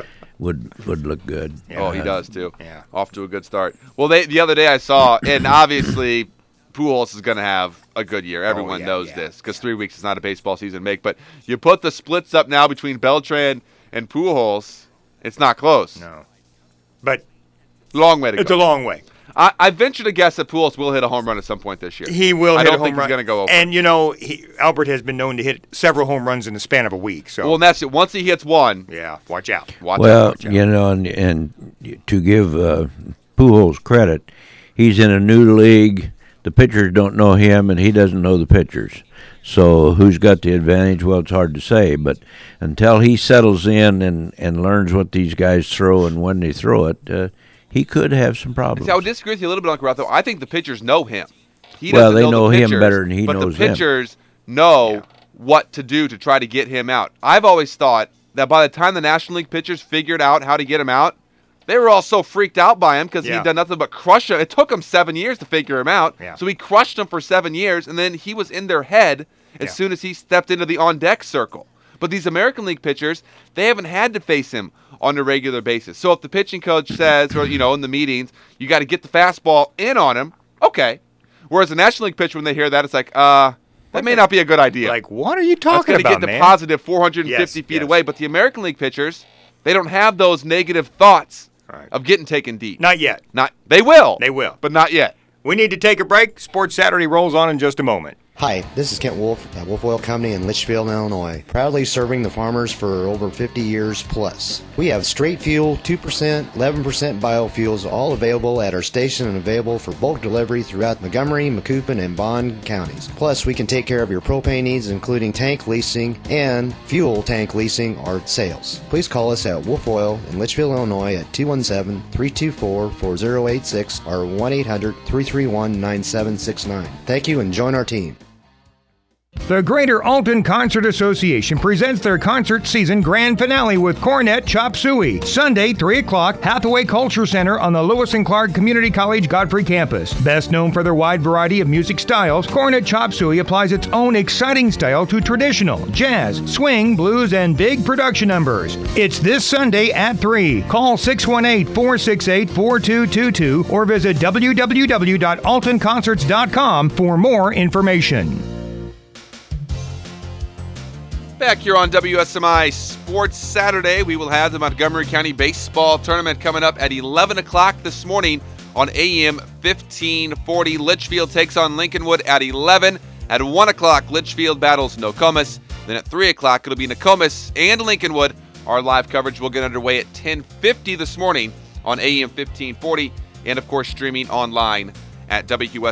[SPEAKER 3] would look good.
[SPEAKER 2] Oh, he does too.
[SPEAKER 1] Yeah.
[SPEAKER 2] Off to a good start. Well, the other day I saw, and obviously Pujols is going to have a good year. Everyone knows this because 3 weeks is not a baseball season make. But you put the splits up now between Beltran and Pujols, it's not close.
[SPEAKER 1] No. But
[SPEAKER 2] long way to go.
[SPEAKER 1] It's a long way.
[SPEAKER 2] I venture to guess that Pujols will hit a home run at some point this year.
[SPEAKER 1] He will hit a home run.
[SPEAKER 2] I don't think he's going to go over.
[SPEAKER 1] And, Albert has been known to hit several home runs in the span of a week. So.
[SPEAKER 2] Well, and that's it. Once he hits one.
[SPEAKER 1] Yeah, watch out.
[SPEAKER 2] Watch out.
[SPEAKER 3] And to give Pujols credit, he's in a new league. The pitchers don't know him, and he doesn't know the pitchers. So who's got the advantage? Well, it's hard to say. But until he settles in and learns what these guys throw and when they throw it, he could have some problems.
[SPEAKER 2] See, I would disagree with you a little bit, Uncle Ralph, though. I think the pitchers know him. He
[SPEAKER 3] well,
[SPEAKER 2] doesn't
[SPEAKER 3] they know
[SPEAKER 2] the
[SPEAKER 3] him
[SPEAKER 2] pitchers,
[SPEAKER 3] better than he
[SPEAKER 2] but
[SPEAKER 3] knows
[SPEAKER 2] the
[SPEAKER 3] him.
[SPEAKER 2] pitchers know what to do to try to get him out. I've always thought that by the time the National League pitchers figured out how to get him out, they were all so freaked out by him because he'd done nothing but crush him. It took him 7 years to figure him out.
[SPEAKER 1] Yeah.
[SPEAKER 2] So he crushed him for 7 years, and then he was in their head as soon as he stepped into the on-deck circle. But these American League pitchers, they haven't had to face him on a regular basis. So if the pitching coach says, or, in the meetings, you got to get the fastball in on him, okay. Whereas the National League pitcher, when they hear that, it's like, that may not be a good idea.
[SPEAKER 1] Like, what are you talking
[SPEAKER 2] about,
[SPEAKER 1] man?
[SPEAKER 2] That's going to get the positive 450 feet away. But the American League pitchers, they don't have those negative thoughts of getting taken deep.
[SPEAKER 1] Not yet.
[SPEAKER 2] They will.
[SPEAKER 1] They will.
[SPEAKER 2] But not yet.
[SPEAKER 1] We need to take a break. Sports Saturday rolls on in just a moment.
[SPEAKER 8] Hi, this is Kent Wolf at Wolf Oil Company in Litchfield, Illinois, proudly serving the farmers for over 50 years plus. We have straight fuel, 2%, 11% biofuels, all available at our station and available for bulk delivery throughout Montgomery, Macoupin, and Bond counties. Plus, we can take care of your propane needs, including tank leasing and fuel tank leasing or sales. Please call us at Wolf Oil in Litchfield, Illinois at 217-324-4086 or 1-800-331-9769. Thank you and join our team.
[SPEAKER 4] The Greater Alton Concert Association presents their concert season grand finale with Cornet Chop Suey, Sunday, 3 o'clock, Hathaway Culture Center on the Lewis and Clark Community College Godfrey campus. Best known for their wide variety of music styles, Cornet Chop Suey applies its own exciting style to traditional, jazz, swing, blues, and big production numbers. It's this Sunday at 3. Call 618-468-4222 or visit www.altonconcerts.com for more information.
[SPEAKER 2] Back here on WSMI Sports Saturday, we will have the Montgomery County Baseball Tournament coming up at 11 o'clock this morning on AM 1540. Litchfield takes on Lincolnwood at 11. At 1 o'clock, Litchfield battles Nokomis. Then at 3 o'clock, it'll be Nokomis and Lincolnwood. Our live coverage will get underway at 10:50 this morning on AM 1540 and, of course, streaming online at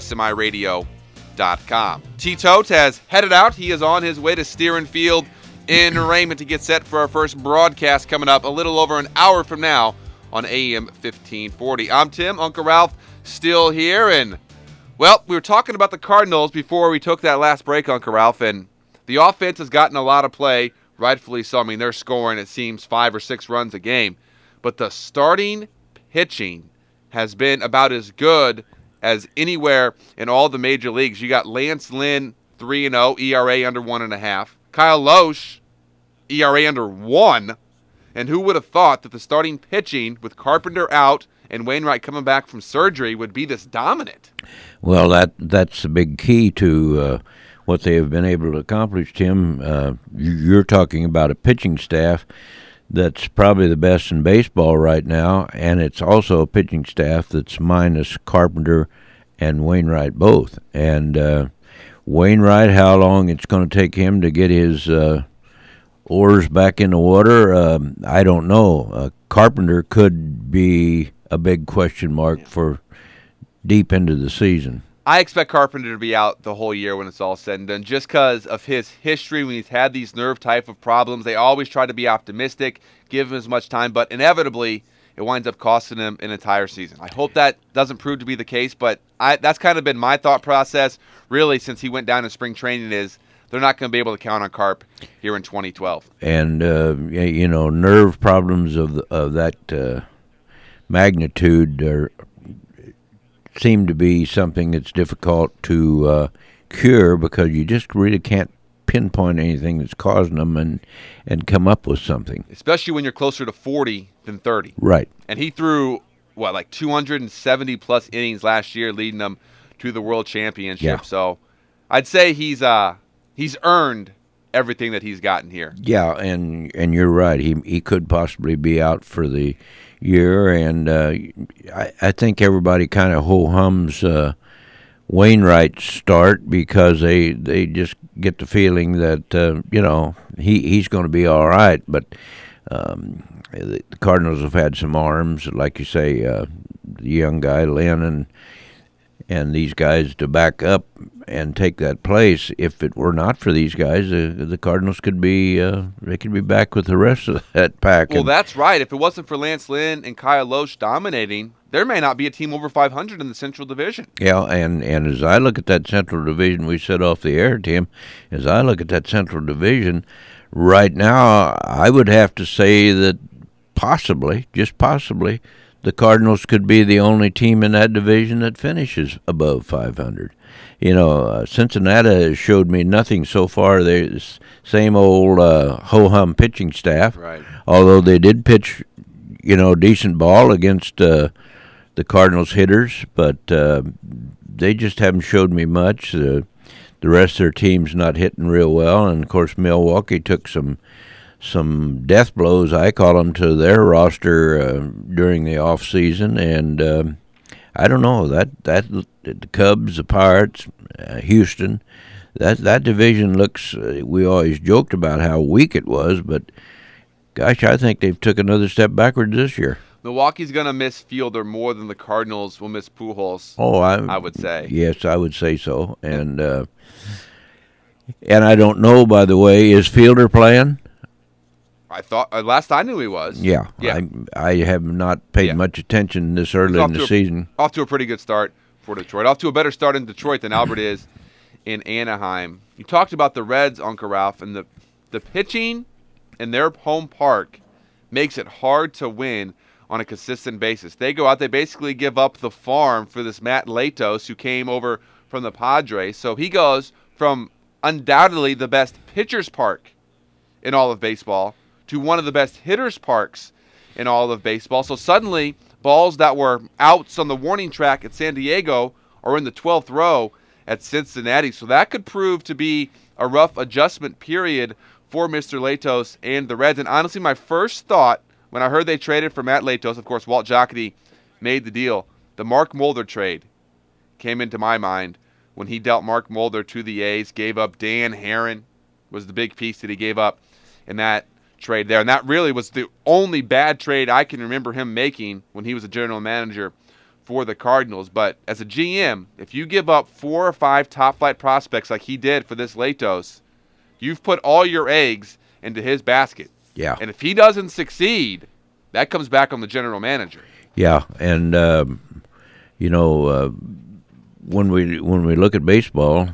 [SPEAKER 2] WSMIRadio.com. T-Tote has headed out. He is on his way to Steeren Field in Raymond to get set for our first broadcast coming up a little over an hour from now on AM 1540. I'm Tim. Uncle Ralph still here. And, well, we were talking about the Cardinals before we took that last break, Uncle Ralph, and the offense has gotten a lot of play, rightfully so. I mean, they're scoring, it seems, 5 or 6 runs a game. But the starting pitching has been about as good as anywhere in all the major leagues. You got Lance Lynn, 3-0, ERA under 1.5. Kyle Loesch, ERA under 1. And who would have thought that the starting pitching with Carpenter out and Wainwright coming back from surgery would be this dominant?
[SPEAKER 3] Well, that's a big key to what they have been able to accomplish, Tim. You're talking about a pitching staff that's probably the best in baseball right now, and it's also a pitching staff that's minus Carpenter and Wainwright both. And Wainwright, how long it's going to take him to get his oars back in the water, I don't know. Carpenter could be a big question mark for deep into the season.
[SPEAKER 2] I expect Carpenter to be out the whole year when it's all said and done, just because of his history when he's had these nerve type of problems. They always try to be optimistic, give him as much time, but inevitably it winds up costing him an entire season. I hope that doesn't prove to be the case, but that's kind of been my thought process, really, since he went down in spring training, is they're not going to be able to count on Carp here in 2012.
[SPEAKER 3] And, nerve problems of that magnitude seem to be something that's difficult to cure, because you just really can't pinpoint anything that's causing them and come up with something.
[SPEAKER 2] Especially when you're closer to 40 than 30.
[SPEAKER 3] Right.
[SPEAKER 2] And he threw, 270-plus innings last year, leading them to the World Championship.
[SPEAKER 3] Yeah.
[SPEAKER 2] So I'd say he's earned everything that he's gotten here.
[SPEAKER 3] Yeah, and you're right. He could possibly be out for the year, and I think everybody kind of ho-hums Wainwright's start, because they just get the feeling that he's going to be all right. But the Cardinals have had some arms, like you say, the young guy Lynn and these guys to back up and take that place. If it were not for these guys, the Cardinals could be back with the rest of that pack.
[SPEAKER 2] Well, that's right. If it wasn't for Lance Lynn and Kyle Loesch dominating, there may not be a team over 500 in the Central Division.
[SPEAKER 3] Yeah, and as I look at that Central Division, we said off the air, Tim, as I look at that Central Division, right now I would have to say that possibly, just possibly, the Cardinals could be the only team in that division that finishes above 500. Cincinnati has showed me nothing so far. They're the same old ho-hum pitching staff.
[SPEAKER 2] Right.
[SPEAKER 3] Although they did pitch, decent ball against the Cardinals hitters, but they just haven't showed me much. The rest of their team's not hitting real well, and of course Milwaukee took some death blows, I call them, to their roster during the off season, and I don't know that the Cubs, the Pirates, Houston, that division looks. We always joked about how weak it was, but gosh, I think they've took another step backwards this year.
[SPEAKER 2] Milwaukee's going to miss Fielder more than the Cardinals will miss Pujols.
[SPEAKER 3] Oh, I
[SPEAKER 2] would say.
[SPEAKER 3] Yes, I would say so, and I don't know. By the way, is Fielder playing?
[SPEAKER 2] I thought last I knew he was.
[SPEAKER 3] Yeah. I have not paid much attention this early in the season.
[SPEAKER 2] Off to a pretty good start for Detroit. Off to a better start in Detroit than Albert is in Anaheim. You talked about the Reds, Uncle Ralph, and the pitching in their home park makes it hard to win on a consistent basis. They go out, they basically give up the farm for this Matt Latos, who came over from the Padres. So he goes from undoubtedly the best pitcher's park in all of baseball to one of the best hitters' parks in all of baseball. So suddenly, balls that were outs on the warning track at San Diego are in the 12th row at Cincinnati. So that could prove to be a rough adjustment period for Mr. Latos and the Reds. And honestly, my first thought when I heard they traded for Matt Latos, of course, Walt Jocketty made the deal. The Mark Mulder trade came into my mind when he dealt Mark Mulder to the A's, gave up Dan Herron, was the big piece that he gave up in that trade there. And that really was the only bad trade I can remember him making when he was a general manager for the Cardinals. But as a GM, if you give up 4 or 5 top-flight prospects like he did for this Latos, you've put all your eggs into his basket.
[SPEAKER 3] Yeah.
[SPEAKER 2] And if he doesn't succeed, that comes back on the general manager.
[SPEAKER 3] Yeah, and when we look at baseball,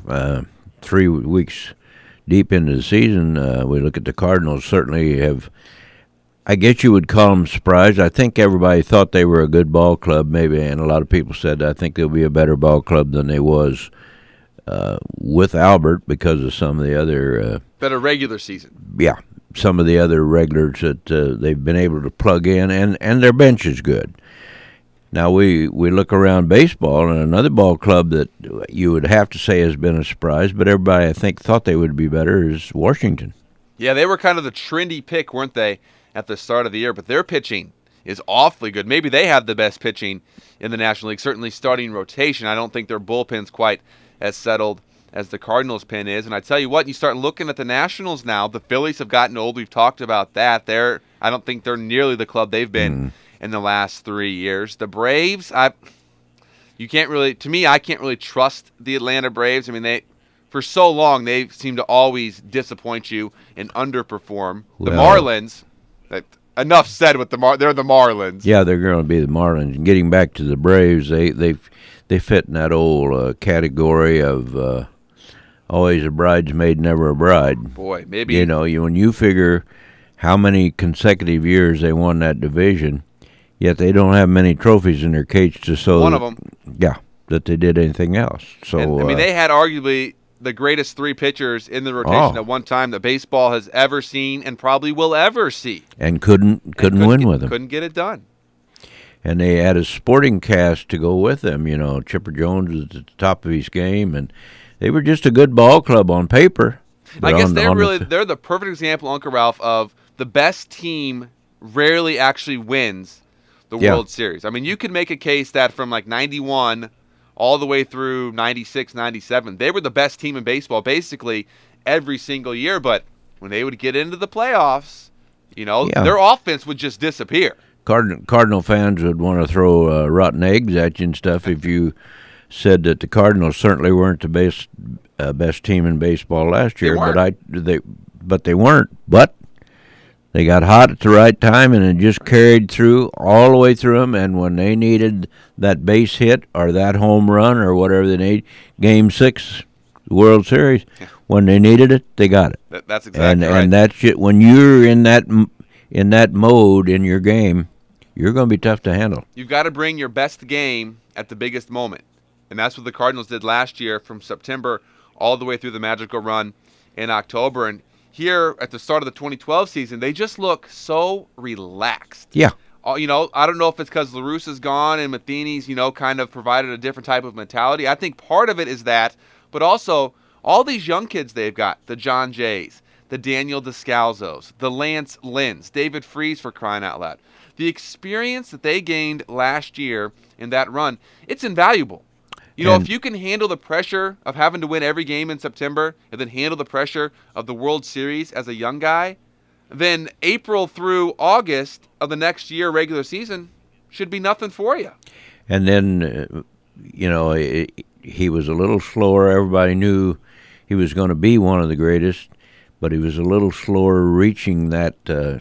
[SPEAKER 3] 3 weeks deep into the season, we look at the Cardinals. Certainly have, I guess you would call them surprised. I think everybody thought they were a good ball club, maybe, and a lot of people said I think they'll be a better ball club than they was with Albert because of some of the other
[SPEAKER 2] better regular season.
[SPEAKER 3] Yeah, some of the other regulars that they've been able to plug in, and their bench is good. Now we look around baseball, and another ball club that you would have to say has been a surprise, but everybody I think thought they would be better is Washington.
[SPEAKER 2] Yeah, they were kind of the trendy pick, weren't they, at the start of the year? But their pitching is awfully good. Maybe they have the best pitching in the National League, certainly starting rotation. I don't think their bullpen's quite as settled as the Cardinals' pen is. And I tell you what, you start looking at the Nationals now, the Phillies have gotten old. We've talked about that. I don't think they're nearly the club they've been in the last 3 years. The Braves, I can't really trust the Atlanta Braves. I mean, for so long, they seem to always disappoint you and underperform. The Marlins, enough said with they're the Marlins.
[SPEAKER 3] Yeah, they're going to be the Marlins. And getting back to the Braves, they fit in that old category of always a bridesmaid, never a bride.
[SPEAKER 2] Boy, maybe.
[SPEAKER 3] When you figure how many consecutive years they won that division, yet they don't have many trophies in their cage to show
[SPEAKER 2] one of them.
[SPEAKER 3] Yeah, that they did anything else. So
[SPEAKER 2] and, they had arguably the greatest 3 pitchers in the rotation at one time that baseball has ever seen and probably will ever see.
[SPEAKER 3] And couldn't win with them.
[SPEAKER 2] Couldn't get it done.
[SPEAKER 3] And they had a sporting cast to go with them. Chipper Jones was at the top of his game, and they were just a good ball club on paper.
[SPEAKER 2] I guess they're the perfect example, Uncle Ralph, of the best team rarely actually wins the World Series. I mean, you could make a case that from like 91 all the way through 96, 97, they were the best team in baseball basically every single year. But when they would get into the playoffs, their offense would just disappear.
[SPEAKER 3] Cardinal fans would want to throw rotten eggs at you and stuff if you said that the Cardinals certainly weren't the best team in baseball last year. But they weren't. But they got hot at the right time, and it just carried through all the way through them. And when they needed that base hit or that home run or whatever they need, Game 6, World Series, when they needed it, they got it.
[SPEAKER 2] That's exactly right.
[SPEAKER 3] And that's it. When you're in that mode in your game, you're going to be tough to handle.
[SPEAKER 2] You've got to bring your best game at the biggest moment. And that's what the Cardinals did last year from September all the way through the magical run in October. And here at the start of the 2012 season, they just look so relaxed.
[SPEAKER 3] Yeah.
[SPEAKER 2] I don't know if it's because La Russa's gone and Matheny's, kind of provided a different type of mentality. I think part of it is that, but also all these young kids they've got, the John Jays, the Daniel Descalzos, the Lance Lynns, David Freese for crying out loud. The experience that they gained last year in that run, it's invaluable. If you can handle the pressure of having to win every game in September and then handle the pressure of the World Series as a young guy, then April through August of the next year regular season should be nothing for you.
[SPEAKER 3] And then, he was a little slower. Everybody knew he was going to be one of the greatest, but he was a little slower reaching that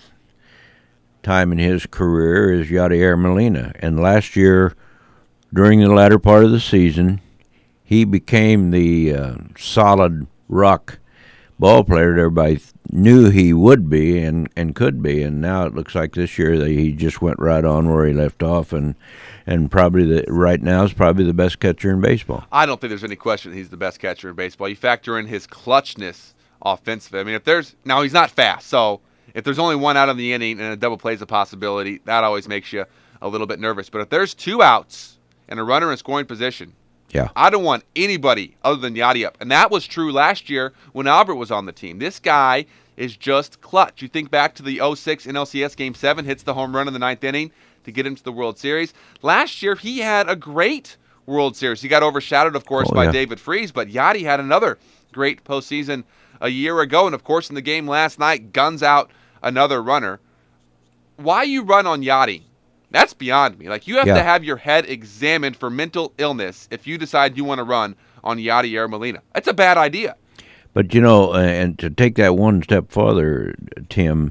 [SPEAKER 3] time in his career as Yadier Molina. And last year, during the latter part of the season, he became the solid rock ball player that everybody knew he would be and could be, and now it looks like this year that he just went right on where he left off, and probably right now is probably the best catcher in baseball.
[SPEAKER 2] I don't think there's any question he's the best catcher in baseball. You factor in his clutchness offensively. I mean, now he's not fast, so if there's only one out in the inning and a double play is a possibility, that always makes you a little bit nervous. But if there's 2 outs and a runner in scoring position,
[SPEAKER 3] yeah,
[SPEAKER 2] I don't want anybody other than Yadi up. And that was true last year when Albert was on the team. This guy is just clutch. You think back to the 06 NLCS Game 7, hits the home run in the 9th inning to get him to the World Series. Last year, he had a great World Series. He got overshadowed, of course, by David Freese, but Yadi had another great postseason a year ago. And, of course, in the game last night, guns out another runner. Why you run on Yadi? That's beyond me. Like, you have to have your head examined for mental illness if you decide you want to run on Yadier Molina. That's a bad idea.
[SPEAKER 3] But, you know, and to take that one step farther, Tim,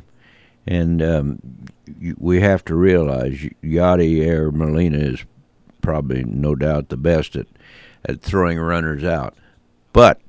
[SPEAKER 3] and we have to realize Yadier Molina is probably, no doubt, the best at throwing runners out. But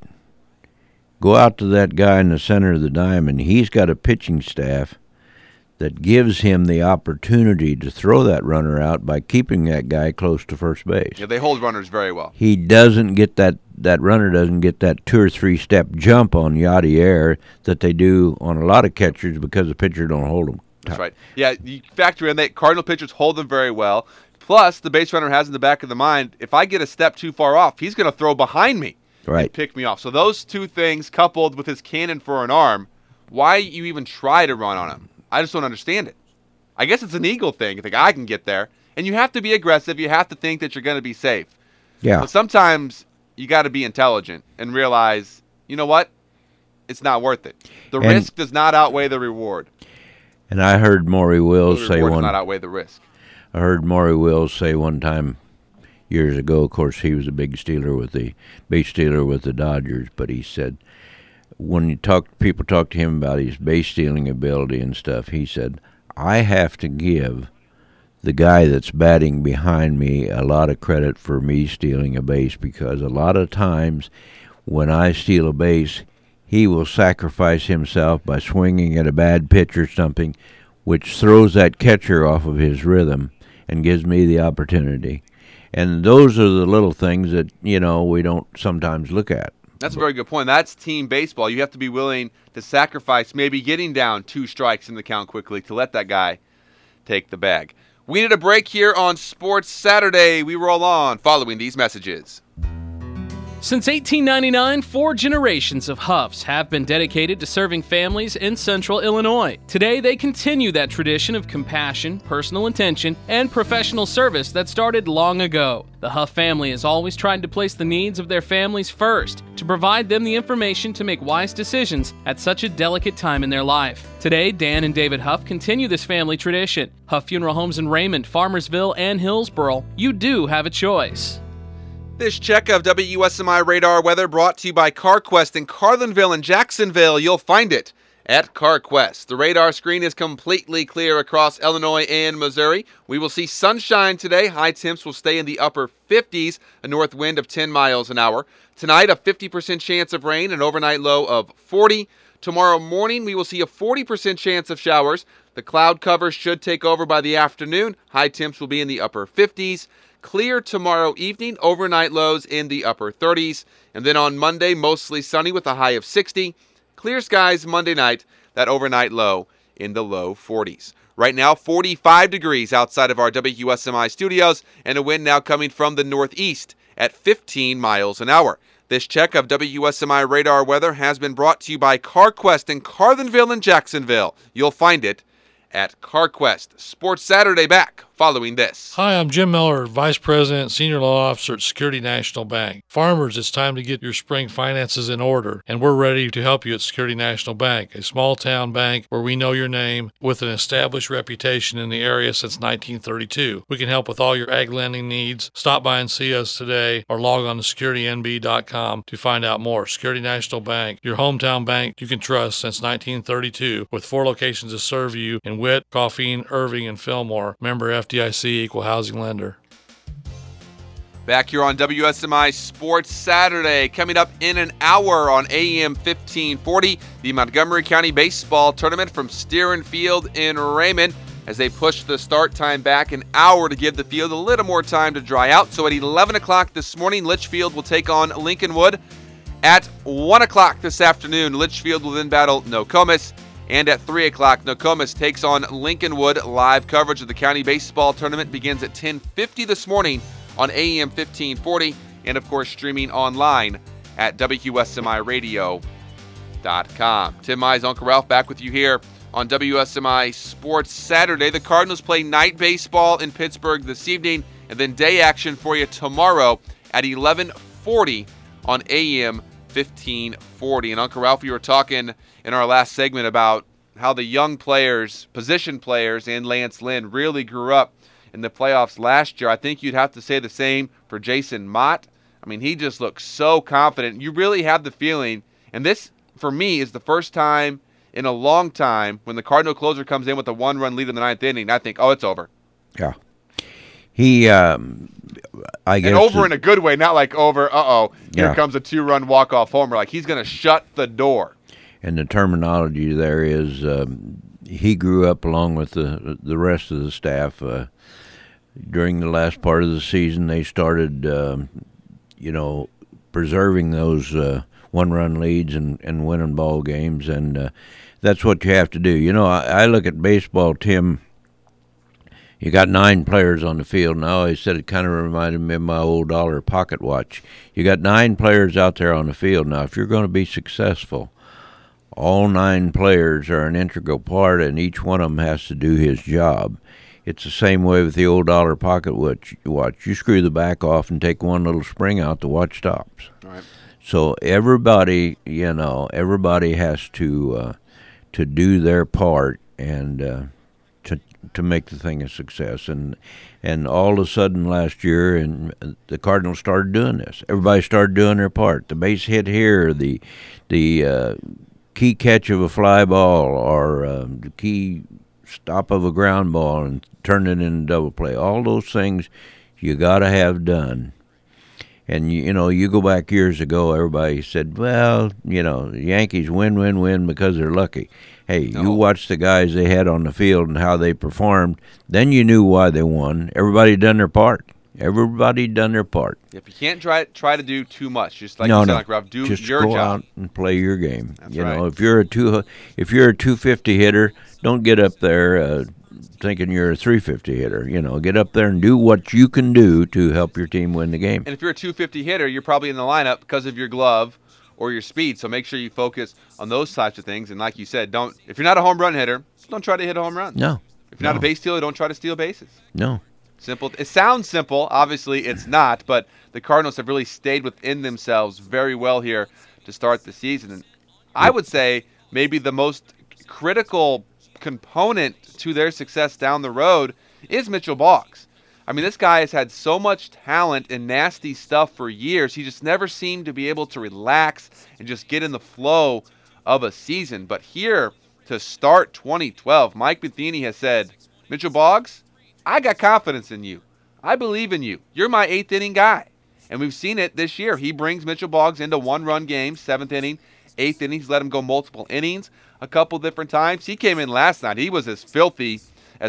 [SPEAKER 3] go out to that guy in the center of the diamond. He's got a pitching staff that gives him the opportunity to throw that runner out by keeping that guy close to first base.
[SPEAKER 2] Yeah, they hold runners very well.
[SPEAKER 3] He doesn't get that runner doesn't get that 2 or 3 step jump on Yadier that they do on a lot of catchers because the pitcher don't hold them.
[SPEAKER 2] That's right. Yeah, you factor in that Cardinal pitchers hold them very well. Plus, the base runner has in the back of the mind, if I get a step too far off, he's going to throw behind me and pick me off. So those 2 things coupled with his cannon for an arm, why you even try to run on him? I just don't understand it. I guess it's an ego thing. You think, I can get there. And you have to be aggressive. You have to think that you're going to be safe.
[SPEAKER 3] Yeah.
[SPEAKER 2] But sometimes you got to be intelligent and realize, you know what? It's not worth it. The risk does not outweigh the reward.
[SPEAKER 3] And I heard Maury Wills say
[SPEAKER 2] does not outweigh the risk.
[SPEAKER 3] I heard Maury Wills say one time years ago, of course, he was a big base stealer with the Dodgers, but he said, when people talk to him about his base stealing ability and stuff, he said, I have to give the guy that's batting behind me a lot of credit for me stealing a base, because a lot of times when I steal a base, he will sacrifice himself by swinging at a bad pitch or something, which throws that catcher off of his rhythm and gives me the opportunity. And those are the little things that, we don't sometimes look at.
[SPEAKER 2] That's a very good point. That's team baseball. You have to be willing to sacrifice maybe getting down 2 strikes in the count quickly to let that guy take the bag. We need a break here on Sports Saturday. We roll on following these messages.
[SPEAKER 7] Since 1899, 4 generations of Huffs have been dedicated to serving families in central Illinois. Today, they continue that tradition of compassion, personal attention, and professional service that started long ago. The Huff family has always tried to place the needs of their families first, to provide them the information to make wise decisions at such a delicate time in their life. Today, Dan and David Huff continue this family tradition. Huff Funeral Homes in Raymond, Farmersville, and Hillsboro. You do have a choice.
[SPEAKER 2] This check of WSMI radar weather brought to you by CarQuest in Carlinville and Jacksonville. You'll find it at CarQuest. The radar screen is completely clear across Illinois and Missouri. We will see sunshine today. High temps will stay in the upper 50s, a north wind of 10 miles an hour. Tonight, a 50% chance of rain, an overnight low of 40. Tomorrow morning, we will see a 40% chance of showers. The cloud cover should take over by the afternoon. High temps will be in the upper 50s. Clear tomorrow evening, overnight lows in the upper 30s. And then on Monday, mostly sunny with a high of 60. Clear skies Monday night, that overnight low in the low 40s. Right now, 45 degrees outside of our WSMI studios, and a wind now coming from the northeast at 15 miles an hour. This check of WSMI radar weather has been brought to you by CarQuest in Carlinville and Jacksonville. You'll find it at CarQuest. Sports Saturday back following this.
[SPEAKER 5] Hi, I'm Jim Miller, Vice President, Senior Loan Officer at Security National Bank. Farmers, it's time to get your spring finances in order, and we're ready to help you at Security National Bank, a small-town bank where we know your name with an established reputation in the area since 1932. We can help with all your ag lending needs. Stop by and see us today or log on to securitynb.com to find out more. Security National Bank, your hometown bank you can trust since 1932, with 4 locations to serve you in Witt, Coffeen, Irving, and Fillmore. Member FDIC, Equal Housing Lender.
[SPEAKER 2] Back here on WSMI Sports Saturday. Coming up in an hour on AM 1540, the Montgomery County Baseball Tournament from Steeren Field in Raymond as they push the start time back an hour to give the field a little more time to dry out. So at 11 o'clock this morning, Litchfield will take on Lincolnwood. At 1 o'clock this afternoon, Litchfield will then battle Nokomis. And at 3 o'clock, Nokomis takes on Lincolnwood. Live coverage of the County Baseball Tournament begins at 10:50 this morning on AM 1540, and of course streaming online at WSMIRadio.com. Tim Mize, Uncle Ralph, back with you here on WSMI Sports Saturday. The Cardinals play night baseball in Pittsburgh this evening, and then day action for you tomorrow at 11:40 on AM 1540. And Uncle Ralph, you were talking in our last segment about how the young players, position players, and Lance Lynn really grew up in the playoffs last year. I think you'd have to say the same for Jason Mott. I mean, he just looks so confident. You really have the feeling, and this, for me, is the first time in a long time when the Cardinal closer comes in with a one-run lead in the ninth inning, I think, oh, it's over.
[SPEAKER 3] Yeah. He, I guess.
[SPEAKER 2] And over in a good way, not like over, here
[SPEAKER 3] Yeah.
[SPEAKER 2] comes a two-run walk-off homer. Like, he's going to shut the door.
[SPEAKER 3] And the terminology there is he grew up along with the rest of the staff. During the last part of the season, they started, preserving those one-run leads and winning ball games, and that's what you have to do. You know, I look at baseball, Tim. You got 9 players on the field, and I always said it kind of reminded me of my old dollar pocket watch. You got 9 players out there on the field. Now, if you're going to be successful, all 9 players are an integral part, and each one of them has to do his job. It's the same way with the old dollar pocket watch. You screw the back off and take one little spring out, the watch stops.
[SPEAKER 2] All right.
[SPEAKER 3] So everybody has to do their part and to make the thing a success. And all of a sudden last year, and the Cardinals started doing this. Everybody started doing their part. The base hit here, the key catch of a fly ball, or the key stop of a ground ball and turn it into double play. All those things you got to have done. And, you go back years ago, everybody said, well, the Yankees win because they're lucky. Hey, You watch the guys they had on the field and how they performed, then you knew why they won. Everybody done their part. If
[SPEAKER 2] you can't try to do too much, just like
[SPEAKER 3] no,
[SPEAKER 2] Ralph, do
[SPEAKER 3] just
[SPEAKER 2] your
[SPEAKER 3] go
[SPEAKER 2] job.
[SPEAKER 3] out and play your game.
[SPEAKER 2] That's right.
[SPEAKER 3] If you're a 250 hitter, don't get up there thinking you're a 350 hitter. Get up there and do what you can do to help your team win the game.
[SPEAKER 2] And if you're a 250 hitter, you're probably in the lineup because of your glove or your speed. So make sure you focus on those types of things. And like you said, if you're not a home run hitter, don't try to hit a home run.
[SPEAKER 3] No.
[SPEAKER 2] If you're not a base stealer, don't try to steal bases.
[SPEAKER 3] No.
[SPEAKER 2] Simple. It sounds simple. Obviously, it's not. But the Cardinals have really stayed within themselves very well here to start the season. And I would say maybe the most critical component to their success down the road is Mitchell Boggs. I mean, this guy has had so much talent and nasty stuff for years. He just never seemed to be able to relax and just get in the flow of a season. But here to start 2012, Mike Matheny has said, Mitchell Boggs, I got confidence in you. I believe in you. You're my 8th inning guy. And we've seen it this year. He brings Mitchell Boggs into one-run games, 7th inning, 8th inning. He's let him go multiple innings a couple different times. He came in last night. He was as filthy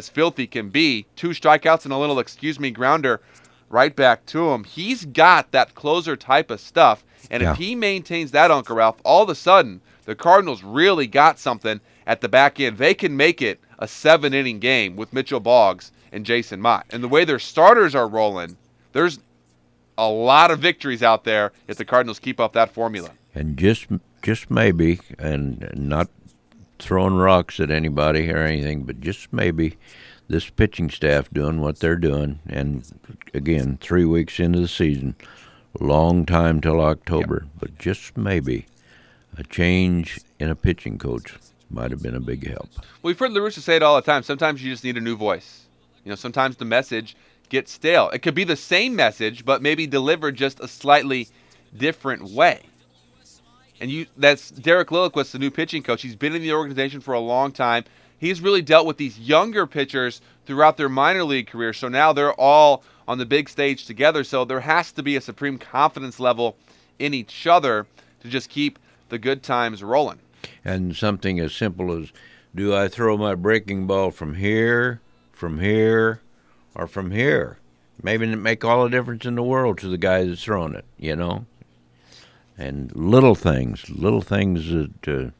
[SPEAKER 2] can be. 2 strikeouts and a little grounder right back to him. He's got that closer type of stuff. And if he maintains that, Uncle Ralph, all of a sudden the Cardinals really got something at the back end. They can make it a 7-inning game with Mitchell Boggs and Jason Mott. And the way their starters are rolling, there's a lot of victories out there if the Cardinals keep up that formula.
[SPEAKER 3] And just maybe, and not throwing rocks at anybody or anything, but just maybe this pitching staff doing what they're doing, and again, 3 weeks into the season, long time till October, but just maybe a change in a pitching coach might have been a big help.
[SPEAKER 2] We've heard La Russa say it all the time. Sometimes you just need a new voice. Sometimes the message gets stale. It could be the same message, but maybe delivered just a slightly different way. And that's Derek Lilliquist, the new pitching coach. He's been in the organization for a long time, he's really dealt with these younger pitchers throughout their minor league career. So now they're all on the big stage together. So there has to be a supreme confidence level in each other to just keep the good times rolling.
[SPEAKER 3] And something as simple as, do I throw my breaking ball from here, or from here? Maybe it make all the difference in the world to the guy that's throwing it, you know? And little things that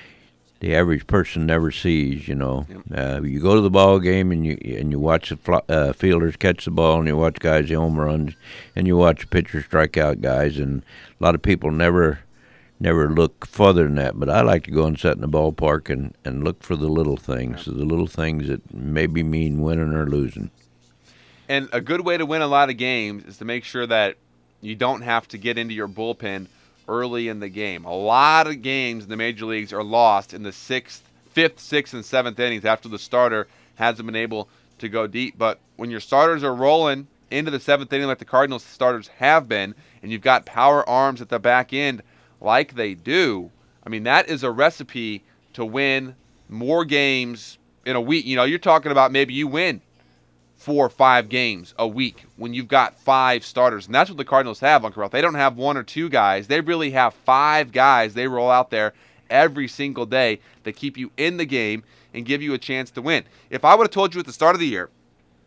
[SPEAKER 3] the average person never sees, you know. You go to the ball game and you watch the fielders catch the ball, and you watch guys home runs, and you watch pitchers strike out guys, and a lot of people never look further than that. But I like to go and sit in the ballpark and look for the little things, the little things that maybe mean winning or losing.
[SPEAKER 2] And a good way to win a lot of games is to make sure that you don't have to get into your bullpen early in the game. A lot of games in the major leagues are lost in the 5th, 6th, and 7th innings after the starter hasn't been able to go deep. But when your starters are rolling into the 7th inning like the Cardinals starters have been, and you've got power arms at the back end like they do, I mean, that is a recipe to win more games in a week. You know, you're talking about maybe you win 4 or 5 games a week when you've got 5 starters. And that's what the Cardinals have, Uncle Ralph. They don't have 1 or 2 guys. They really have 5 guys they roll out there every single day that keep you in the game and give you a chance to win. If I would have told you at the start of the year,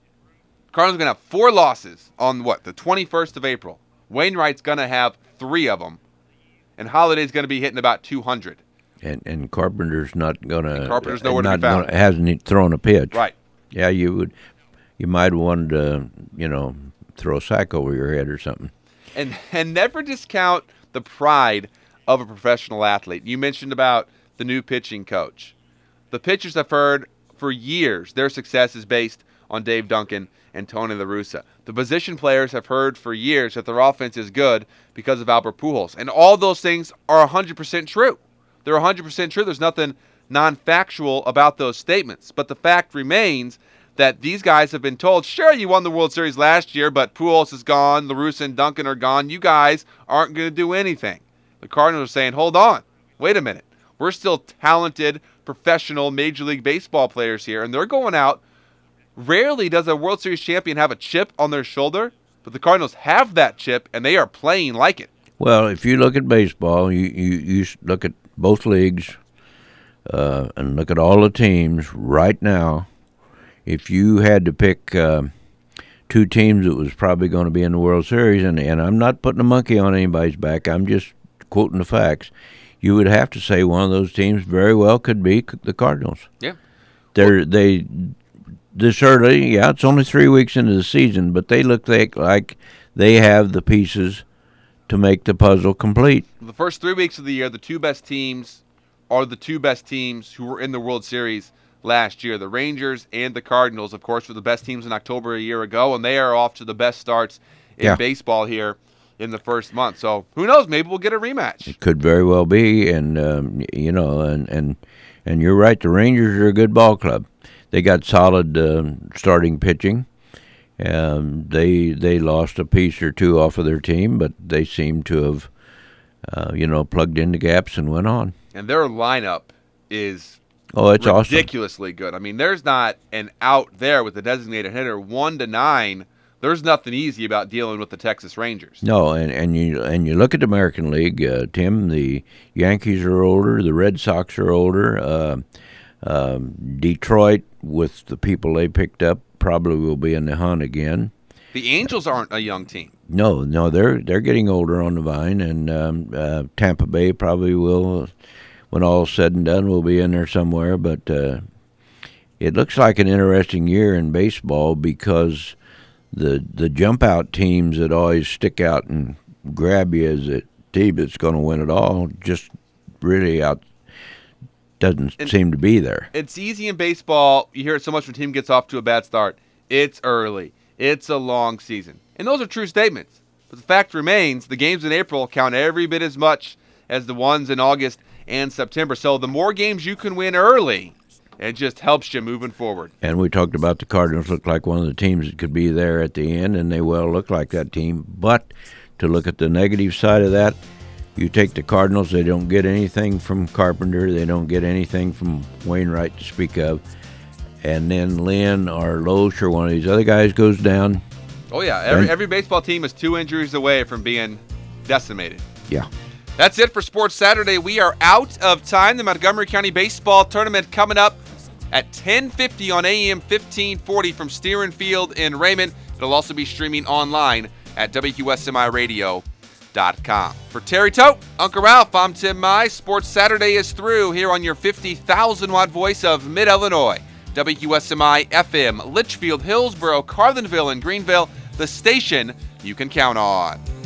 [SPEAKER 2] the Cardinals are going to have 4 losses on the 21st of April. Wainwright's going to have 3 of them. And Holiday's going to be hitting about 200.
[SPEAKER 3] And Carpenter's not going to.
[SPEAKER 2] Carpenter's nowhere to be found.
[SPEAKER 3] Hasn't thrown a pitch.
[SPEAKER 2] Right.
[SPEAKER 3] Yeah, you might want to, throw a sack over your head or something.
[SPEAKER 2] And never discount the pride of a professional athlete. You mentioned about the new pitching coach. The pitchers have heard for years their success is based on Dave Duncan and Tony La Russa. The position players have heard for years that their offense is good because of Albert Pujols. And all those things are 100% true. They're 100% true. There's nothing non-factual about those statements. But the fact remains that these guys have been told, sure, you won the World Series last year, but Pujols is gone, La Russa and Duncan are gone. You guys aren't going to do anything. The Cardinals are saying, hold on, wait a minute. We're still talented, professional Major League Baseball players here, and they're going out. Rarely does a World Series champion have a chip on their shoulder, but the Cardinals have that chip, and they are playing like it.
[SPEAKER 3] Well, if you look at baseball, you look at both leagues and look at all the teams right now. If you had to pick 2 teams that was probably going to be in the World Series, and I'm not putting a monkey on anybody's back, I'm just quoting the facts, you would have to say one of those teams very well could be the Cardinals.
[SPEAKER 2] Yeah.
[SPEAKER 3] This early, it's only 3 weeks into the season, but they look like they have the pieces to make the puzzle complete.
[SPEAKER 2] The first 3 weeks of the year, the 2 best teams are the 2 best teams who were in the World Series last year. The Rangers and the Cardinals, of course, were the best teams in October a year ago, and they are off to the best starts in baseball here in the first month. So who knows? Maybe we'll get a rematch.
[SPEAKER 3] It could very well be, and and you're right. The Rangers are a good ball club. They got solid starting pitching. They lost a piece or 2 off of their team, but they seem to have plugged in the gaps and went on.
[SPEAKER 2] And their lineup is
[SPEAKER 3] it's
[SPEAKER 2] ridiculously good. I mean, there's not an out there with the designated hitter 1 to 9. There's nothing easy about dealing with the Texas Rangers.
[SPEAKER 3] No, and you look at the American League, Tim. The Yankees are older. The Red Sox are older. Detroit, with the people they picked up, probably will be in the hunt again.
[SPEAKER 2] The Angels aren't a young team.
[SPEAKER 3] No, they're getting older on the vine, and Tampa Bay probably will, when all's said and done, will be in there somewhere. But it looks like an interesting year in baseball because the jump out teams that always stick out and grab you as a team that's going to win it all just really doesn't seem to be there.
[SPEAKER 2] It's easy in baseball. You hear it so much when a team gets off to a bad start. It's early. It's a long season. And those are true statements. But the fact remains, the games in April count every bit as much as the ones in August and September. So the more games you can win early, it just helps you moving forward.
[SPEAKER 3] And we talked about the Cardinals look like one of the teams that could be there at the end, and they well look like that team. But to look at the negative side of that, You take the Cardinals, they don't get anything from Carpenter. They don't get anything from Wainwright to speak of. And then Lynn or Loesch or one of these other guys goes down.
[SPEAKER 2] Oh, yeah. Every baseball team is 2 injuries away from being decimated.
[SPEAKER 3] Yeah.
[SPEAKER 2] That's it for Sports Saturday. We are out of time. The Montgomery County Baseball Tournament coming up at 10:50 on AM 1540 from Steeren Field in Raymond. It'll also be streaming online at WQSMIRadio.com. For Terry Tote, Uncle Ralph, I'm Tim Mize. Sports Saturday is through here on your 50,000-watt voice of Mid-Illinois. WQSMI FM, Litchfield, Hillsboro, Carlinville, and Greenville, the station you can count on.